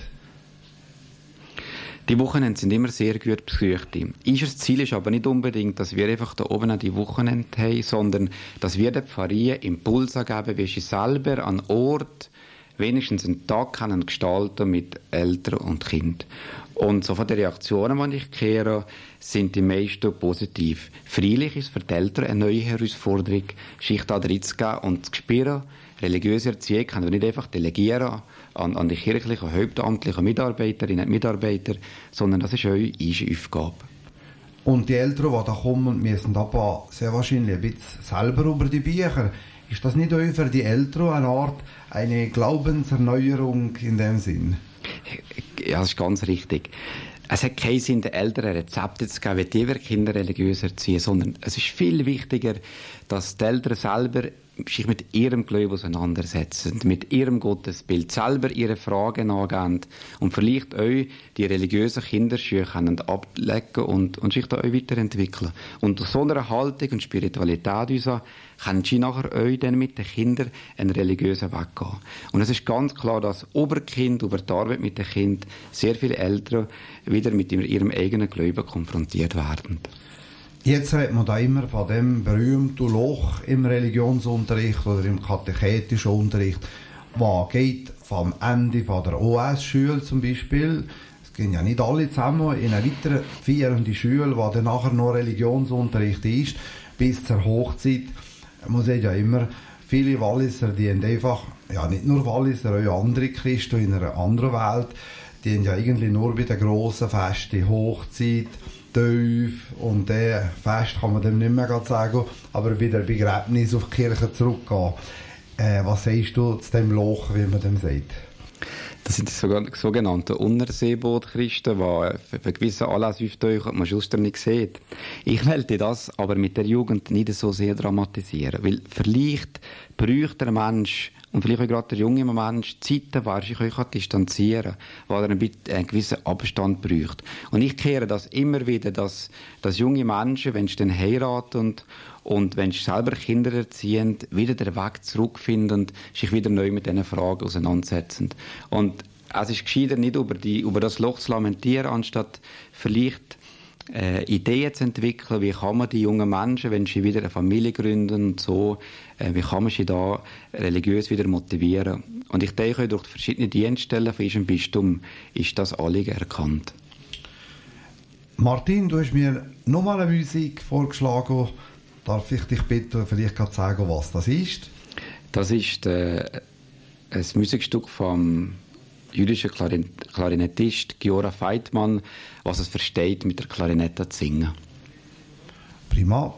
Die Wochenende sind immer sehr gut besucht. Unser Ziel ist aber nicht unbedingt, dass wir einfach da oben an die Wochenende haben, sondern dass wir den Pfarrien Impulse geben, wie sie selber an Ort wenigstens einen Tag können gestalten mit Eltern und Kind. Und so von den Reaktionen, die ich kehre, sind die meisten positiv. Freilich ist für die Eltern eine neue Herausforderung, sich da reinzugeben und zu spüren. Religiöse Erziehung können wir nicht einfach delegieren an, an die kirchlichen, hauptamtlichen Mitarbeiterinnen und Mitarbeiter, sondern das ist eure Aufgabe. Und die Eltern, die da kommen, müssen aber sehr wahrscheinlich ein bisschen selber über die Bücher. Ist das nicht auch für die Eltern eine Art, eine Glaubenserneuerung in dem Sinn? Ja, das ist ganz richtig. Es hat keinen Sinn, den Eltern Rezepte zu geben, wie die wir Kinder religiös erziehen, sondern es ist viel wichtiger, dass die Eltern selber sich mit ihrem Glauben auseinandersetzen, mit ihrem Gottesbild, selber ihre Fragen angehen und vielleicht euch die religiösen Kinderschuhe können ablegen und, und sich da auch weiterentwickeln. Und aus so einer Haltung und Spiritualität uns können sie nachher euch dann mit den Kindern einen religiösen Weg gehen. Und es ist ganz klar, dass über Kind, über die Arbeit mit den Kindern sehr viele Eltern wieder mit ihrem eigenen Glauben konfrontiert werden. Jetzt redet man da immer von dem berühmten Loch im Religionsunterricht oder im katechetischen Unterricht, was geht vom Ende von der O S-Schule zum Beispiel. Es gehen ja nicht alle zusammen in eine weitere vierende Schule, wo dann nachher noch Religionsunterricht ist, bis zur Hochzeit. Man sieht ja immer, viele Walliser, die haben einfach, ja nicht nur Walliser, auch andere Christen in einer anderen Welt, die haben ja eigentlich nur bei den grossen Festen, Hochzeit, Teuf und der Fest kann man dem nicht mehr sagen, aber bei der Begräbnis auf die Kirche zurückgehen. Äh, was sagst du zu dem Loch, wie man dem sagt? Das sind die sogenannten Unterseebootchristen, die für gewisse Anlässe auftauchen, man sonst nicht sieht. Ich wollte das aber mit der Jugend nicht so sehr dramatisieren, weil vielleicht bräuchte der Mensch, und vielleicht auch gerade der junge Mensch, Zeiten, wo er sich euch distanzieren kann, wo er einen, einen gewissen Abstand braucht. Und ich kehre das immer wieder, dass, dass junge Menschen, wenn sie dann heiraten und, und wenn sie selber Kinder erziehen, wieder den Weg zurückfinden, sich wieder neu mit diesen Fragen auseinandersetzen. Und es ist gescheiter, nicht über, die, über das Loch zu lamentieren, anstatt vielleicht Äh, Ideen zu entwickeln, wie kann man die jungen Menschen, wenn sie wieder eine Familie gründen und so, äh, wie kann man sie da religiös wieder motivieren. Und ich denke, durch die verschiedenen Dienststellen von unserem Bistum ist das Anliegen erkannt. Martin, du hast mir nochmal eine Musik vorgeschlagen. Darf ich dich bitten, vielleicht gerade sagen, was das ist? Das ist äh, ein Musikstück vom jüdischer Klarinettist Giora Feitmann, was es versteht, mit der Klarinette zu singen. Prima.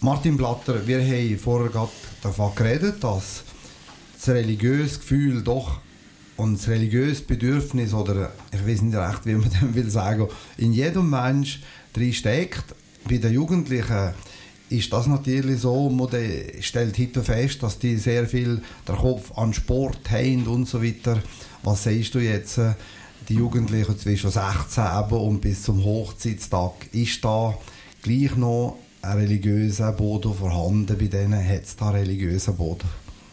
Martin Blatter, wir haben vorher gerade davon geredet, dass das religiöse Gefühl doch und das religiöse Bedürfnis, oder ich weiß nicht recht, wie man das will sagen, in jedem Mensch drin steckt. Bei den Jugendlichen ist das natürlich so, man stellt heute fest, dass die sehr viel den Kopf an Sport haben und so weiter. Was sagst du jetzt, die Jugendlichen zwischen sechzehn und bis zum Hochzeitstag, ist da gleich noch ein religiöser Boden vorhanden bei denen? Hat es da einen religiösen Boden?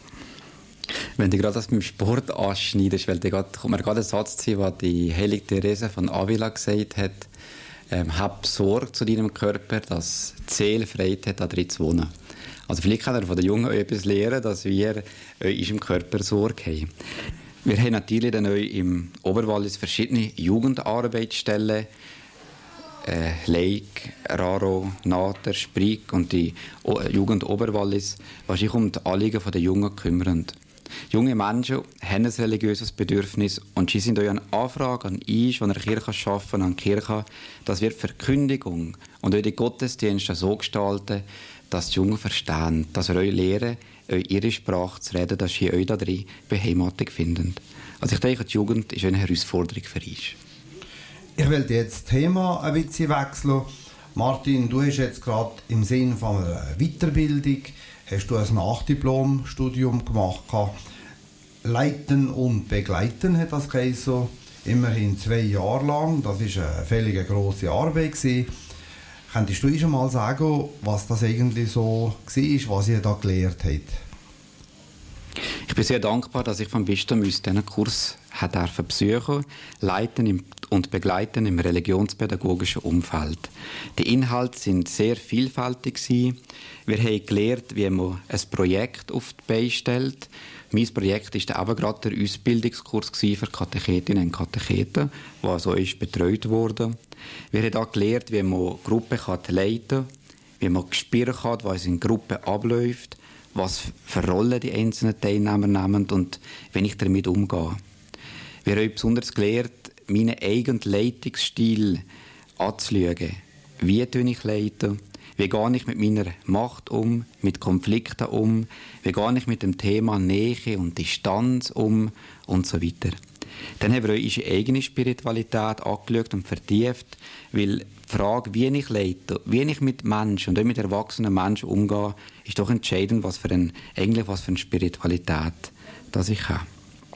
Wenn du gerade das mit dem Sport anschneidest, weil da kommt mir gerade ein Satz zu, was die Heilige Therese von Avila gesagt hat: ähm, hab Sorge zu deinem Körper, dass die Seele Freude hat, da drin zu wohnen. Also vielleicht kann er von den Jungen etwas lernen, dass wir in unserem Körper Sorge haben. Wir haben natürlich dann auch im Oberwallis verschiedene Jugendarbeitsstellen, äh, Leik, Raro, Nater, Sprik und die o- Jugend Oberwallis, die sich um die Anliegen der Jungen kümmern. Junge Menschen haben ein religiöses Bedürfnis und sie sind euch eine Anfrage an uns, die an der Kirche arbeiten, an die Kirche, dass wir die Verkündigung und auch die Gottesdienste so gestalten, dass die Jungen verstehen, dass wir euch lehren, euch ihre Sprache zu reden, dass sie euch da drin beheimatig finden. Also ich denke, die Jugend ist eine Herausforderung für uns. Ich will jetzt das Thema ein bisschen wechseln. Martin, du hast jetzt gerade im Sinne von einer Weiterbildung hast du ein Nachdiplomstudium gemacht. Leiten und Begleiten hat das geheißen, immerhin zwei Jahre lang. Das war eine völlig grosse Arbeit gewesen. Könntest du uns schon mal sagen, was das eigentlich so war, was ihr da gelernt habt? Ich bin sehr dankbar, dass ich vom Bistum uns diesen Kurs besuchen durfte, Leiten und Begleiten im religionspädagogischen Umfeld. Die Inhalte sind sehr vielfältig. Wir haben gelernt, wie man ein Projekt auf die Beine stellt. Mein Projekt war eben gerade der Ausbildungskurs für Katechetinnen und Katecheten, der also ist betreut wurde. Wir haben auch gelernt, wie man Gruppen leiten kann, wie man spüren kann, was in Gruppen abläuft, was für Rollen die einzelnen Teilnehmer nehmen und wie ich damit umgehe. Wir haben besonders gelernt, meinen eigenen Leitungsstil anzuschauen. Wie tue ich leiten? Wie gehe ich mit meiner Macht um, mit Konflikten um? Wie gehe ich mit dem Thema Nähe und Distanz um? Und so weiter. Dann haben wir unsere eigene Spiritualität angeschaut und vertieft, weil die Frage, wie ich leite, wie ich mit Menschen und auch mit erwachsenen Menschen umgehe, ist doch entscheidend, was für ein, eigentlich was für eine Spiritualität das ich habe.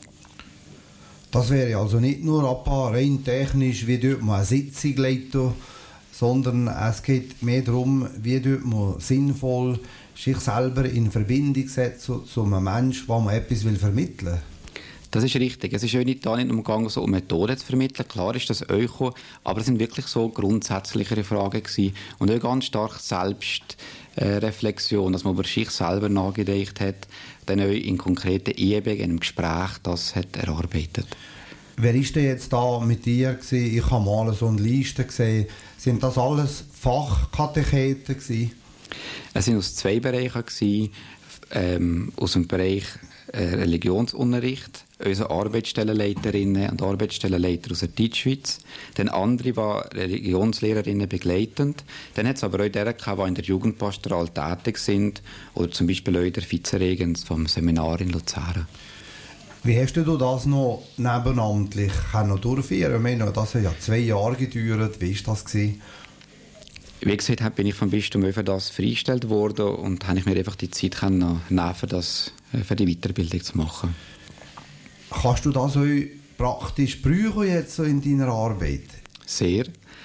Das wäre also nicht nur rein technisch, wie dort man eine Sitzung leitet, sondern es geht mehr darum, wie dort man sinnvoll sich selber in Verbindung setzt zu einem Menschen, wo man etwas vermitteln will. Das ist richtig. Es ist auch nicht da nicht umgegangen, so um Methoden zu vermitteln. Klar ist das Öko, aber es sind wirklich so grundsätzlichere Fragen gewesen. Und auch ganz stark Selbstreflexion, dass man über sich selber nachgedacht hat, dann auch in konkreten Übungen, in einem Gespräch, das hat erarbeitet. Wer war denn jetzt da mit dir gewesen? Ich habe mal so eine Liste gesehen. Sind das alles Fachkatecheten gewesen? Es sind aus zwei Bereichen gewesen. Ähm, aus dem Bereich äh, Religionsunterricht, unsere Arbeitsstellenleiterinnen und Arbeitsstellenleiter aus der Deutschschweiz, dann andere, die Religionslehrerinnen begleitend. Dann hat es aber auch derer gehabt, die in der Jugendpastoral tätig sind oder zum Beispiel auch der Vizeregens vom Seminar in Luzern. Wie hast du das noch nebenamtlich noch durchführen? Ich meine, das hat ja zwei Jahre gedauert. Wie war das gewesen? Wie gesagt, bin ich vom Bistum für das freigestellt worden und habe ich mir einfach die Zeit nehmen, für, das, für die Weiterbildung zu machen. Kannst du das auch praktisch brauchen jetzt so in deiner Arbeit? Sehr.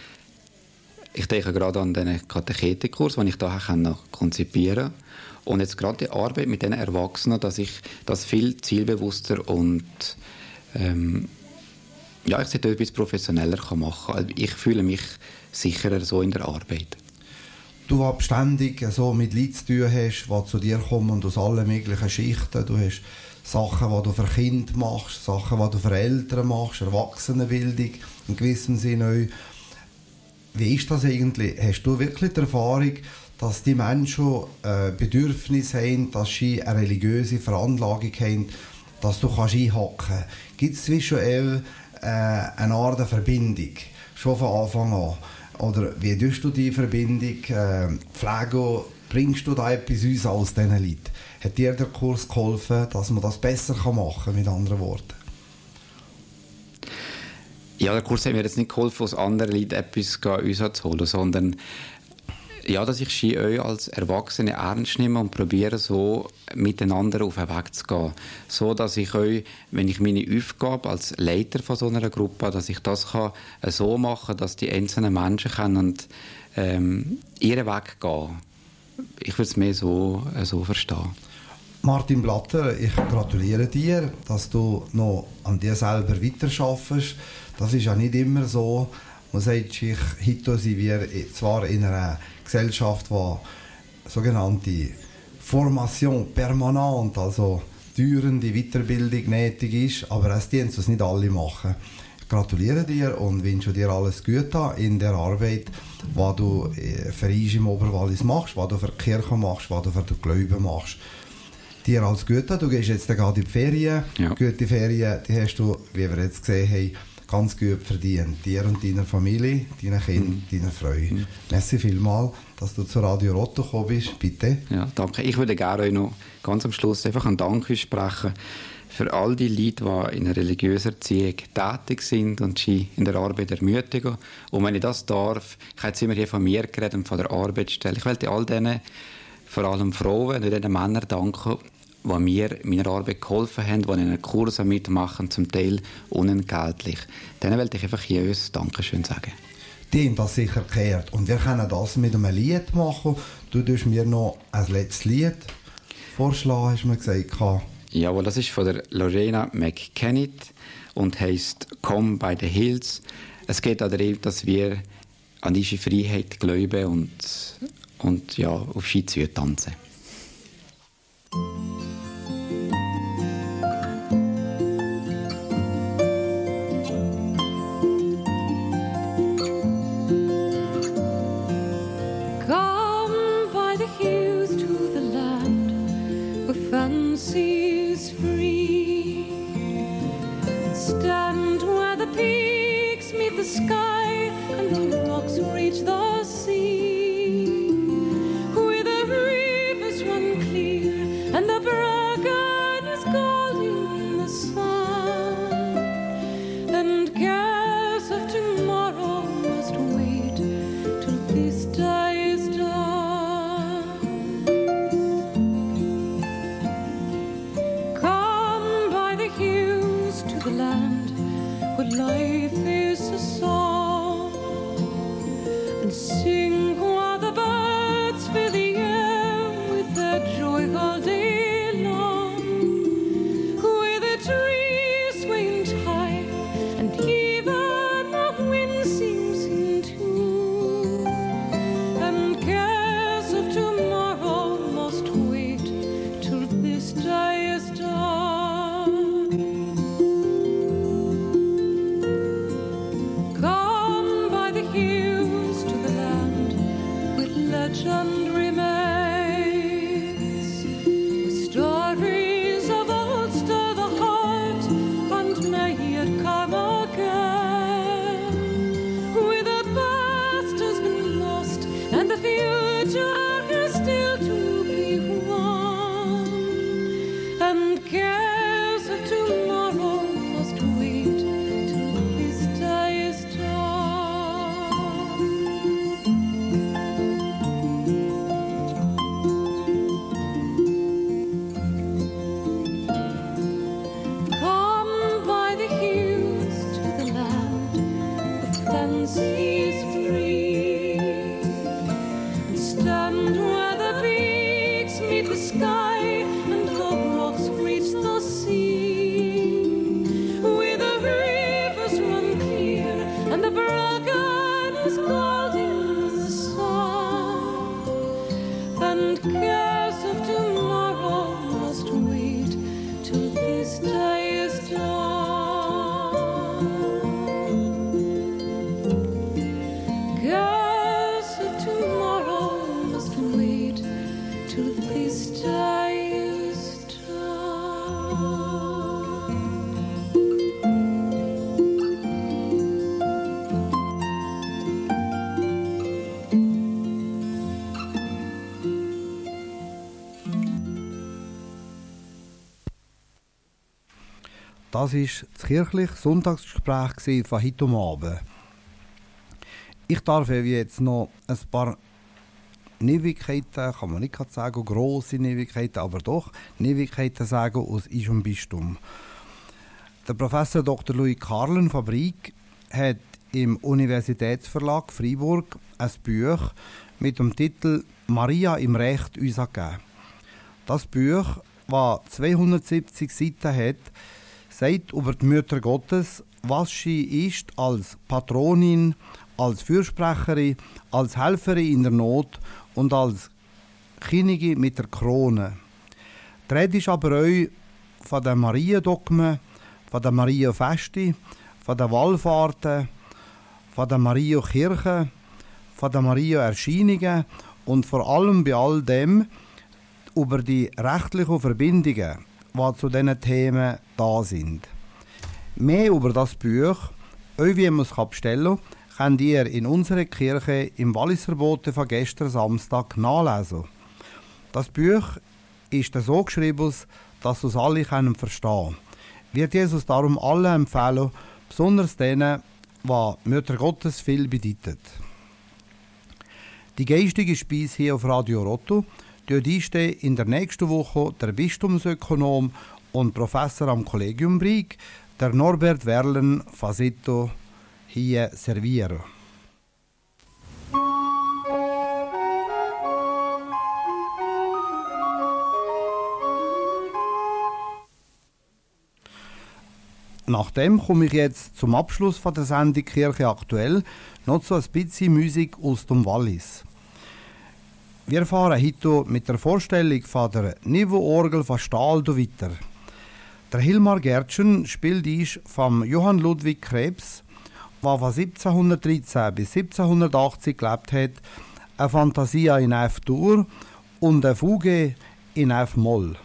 Ich denke gerade an den Katechetikurs, den ich da konzipieren konnte. Und jetzt gerade die Arbeit mit den Erwachsenen, dass ich das viel zielbewusster und ähm, ja, ich sollte etwas professioneller machen kann. Ich fühle mich sicherer so in der Arbeit. Du, der ständig so mit Leuten zu tun hast, die zu dir kommen und aus allen möglichen Schichten. Du hast Sachen, die du für Kinder machst, Sachen, die du für Eltern machst, Erwachsenenbildung in gewissem Sinne. Wie ist das eigentlich? Hast du wirklich die Erfahrung, dass die Menschen äh, Bedürfnisse haben, dass sie eine religiöse Veranlagung haben, dass du kannst einhaken kannst? Gibt es zwischen euch äh, eine Art Verbindung, schon von Anfang an? Oder wie tust du die Verbindung äh, pflegen, bringst du da etwas uns aus diesen Leuten? Hat dir der Kurs geholfen, dass man das besser machen kann, mit anderen Worten? Ja, der Kurs hat mir jetzt nicht geholfen, aus anderen Leuten etwas uns zu holen, sondern ja, dass ich euch als Erwachsene ernst nehme und probiere, so miteinander auf den Weg zu gehen. So, dass ich euch, wenn ich meine Aufgabe als Leiter von so einer Gruppe, dass ich das kann, äh, so machen kann, dass die einzelnen Menschen können, ähm, ihren Weg gehen. Ich würde es mehr so, äh, so verstehen. Martin Blatter, ich gratuliere dir, dass du noch an dir selber weiterarbeitest. Das ist ja nicht immer so. Man sagt sich, heute sind wir zwar in einer Gesellschaft, wo sogenannte Formation permanente, also dauernde Weiterbildung nötig ist, aber es dient, was nicht alle machen. Ich gratuliere dir und wünsche dir alles Gute in der Arbeit, was du für uns im Oberwallis machst, was du für die Kirche machst, was du für den Glauben machst. Dir alles Gute, du gehst jetzt gerade in die Ferien. Ja. Gute Ferien, die hast du, wie wir jetzt gesehen haben, ganz gut verdient. Dir und deiner Familie, deinen Kindern, mhm. deinen Freunden. Mhm. Merci vielmals, dass du zu Radio Rotto gekommen bist. Bitte. Ja, danke. Ich würde gerne euch noch ganz am Schluss einfach einen Dank aussprechen für all die Leute, die in einer religiösen Erziehung tätig sind und sie in der Arbeit ermutigen. Und wenn ich das darf, ich habe jetzt immer hier von mir geredet und von der Arbeitsstelle. Ich möchte all denen, vor allem Frauen und den Männern danken, die mir in meiner Arbeit geholfen haben, die in einen Kurs mitmachen, zum Teil unentgeltlich. Denen wollte ich einfach hier uns Dankeschön sagen. Die haben das sicher gehört. Und wir können das mit einem Lied machen. Du darfst mir noch ein letztes Lied vorschlagen, hast du mir gesagt. Jawohl, das ist von der Lorena McKennitt und heisst «Come by the Hills». Es geht darum, dass wir an diese Freiheit glauben und, und ja, auf sie zu tanzen. Fancy is free. Stand where the peaks meet the sky and the rocks reach the sea. Where the rivers run clear and the bracken is golden in the sun. And cares of tomorrow must wait till this day is done. The land where life is a song, and sing while the birds fill the air with their joy all day long. Das war das kirchliche Sonntagsgespräch von heute Abend. Ich darf jetzt noch ein paar Neuigkeiten, kann man nicht gerade sagen, grosse Neuigkeiten, aber doch Neuigkeiten sagen aus unserem Bistum. Der Professor Doktor Louis Carlen Fabrik hat im Universitätsverlag Freiburg ein Buch mit dem Titel «Maria im Recht» uns gegeben. Das Buch, das zweihundertsiebzig Seiten hat, sagt über die Mutter Gottes, was sie ist als Patronin, als Fürsprecherin, als Helferin in der Not und als Königin mit der Krone. Die Rede ist aber auch von den Mariendogmen, von den Marienfesten, von den Wallfahrten, von den Marienkirchen, von den Marienerscheinungen und vor allem bei all dem über die rechtlichen Verbindungen, die zu diesen Themen da sind. Mehr über das Buch, auch wie man es bestellen kann, könnt ihr in unserer Kirche im Walliser Bote von gestern Samstag nachlesen. Das Buch ist so geschrieben, dass es alle können verstehen. Wird Jesus darum allen empfehlen, besonders denen, was Mutter Gottes viel bedeutet. Die geistige Speise hier auf Radio Rotto dort in der nächsten Woche der Bistumsökonom und Professor am Kollegium Brieg, der Norbert Werlen Fasetto, hier servieren. Nachdem komme ich jetzt zum Abschluss von der Sendung Kirche aktuell noch so ein bisschen Musik aus dem Wallis. Wir fahren heute mit der Vorstellung von der Niveau-Orgel von Stahl weiter. Der Hilmar Gertschen spielt ist vom Johann Ludwig Krebs, der von siebzehnhundertdreizehn bis siebzehnhundertachtzig gelebt hat, eine Fantasia in F-Dur und eine Fuge in F-Moll.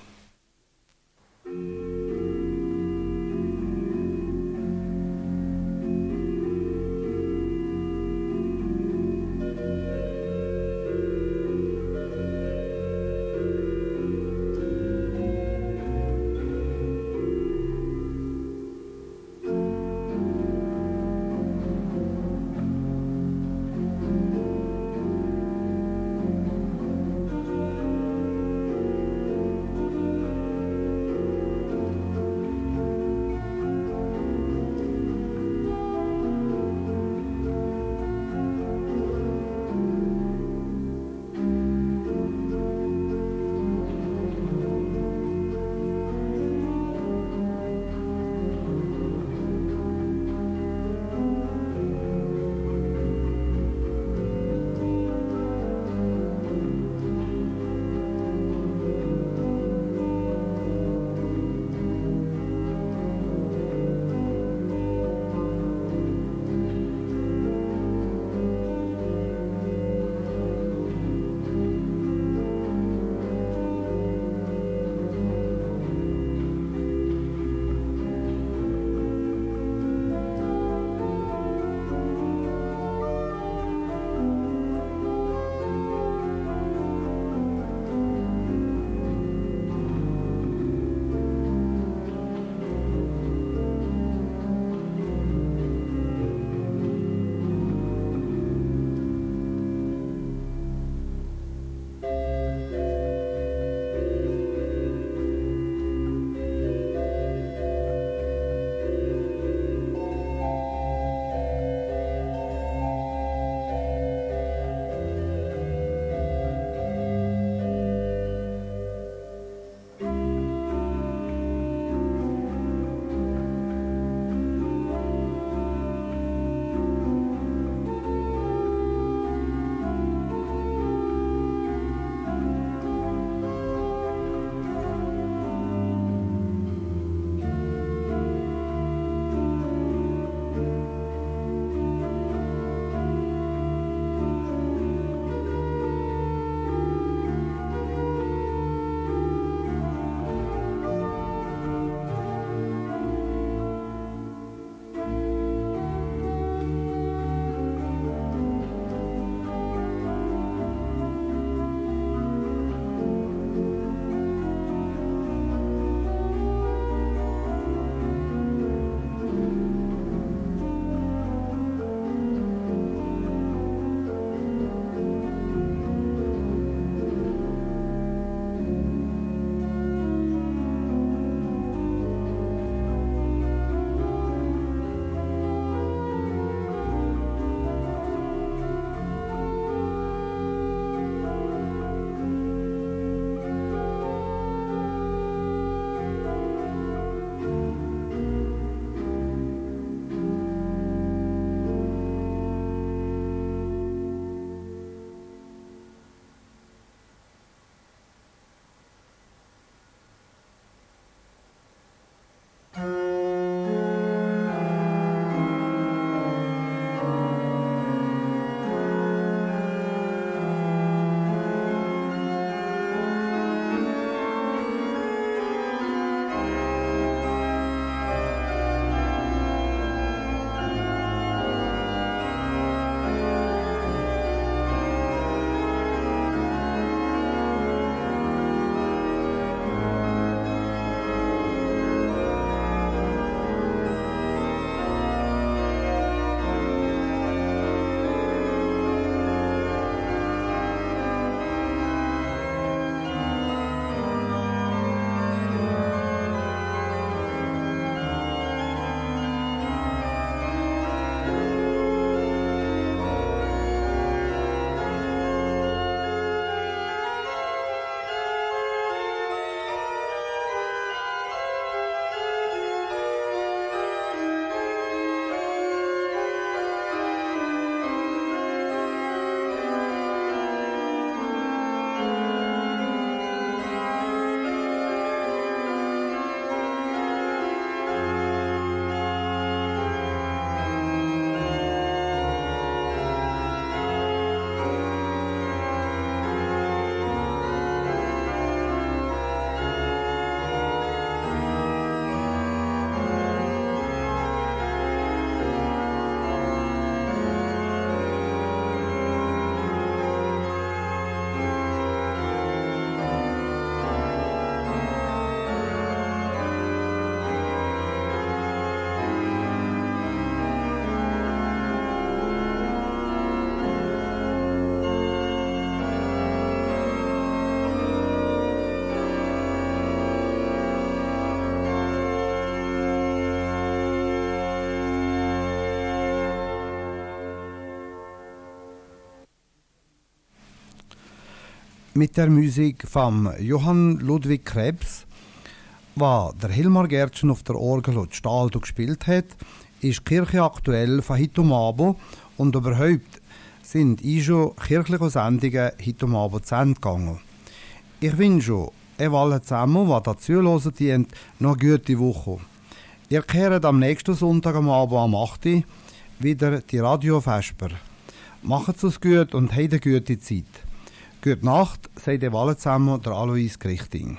mit der Musik von Johann Ludwig Krebs, was der Hilmar Gertschen auf der Orgel und Staldo gespielt hat, ist die Kirche aktuell von Hitomabo und überhaupt sind auch schon kirchliche Sendungen Hitomabo zu Ende gegangen. Ich wünsche euch allen zusammen, die dazu hören dient, noch eine gute Woche. Ihr kehrt am nächsten Sonntag am Abend am acht Uhr wieder die Radio Vesper. Macht es gut und habt eine gute Zeit. Gute Nacht, seid ihr alle zusammen, der Alois Grichting.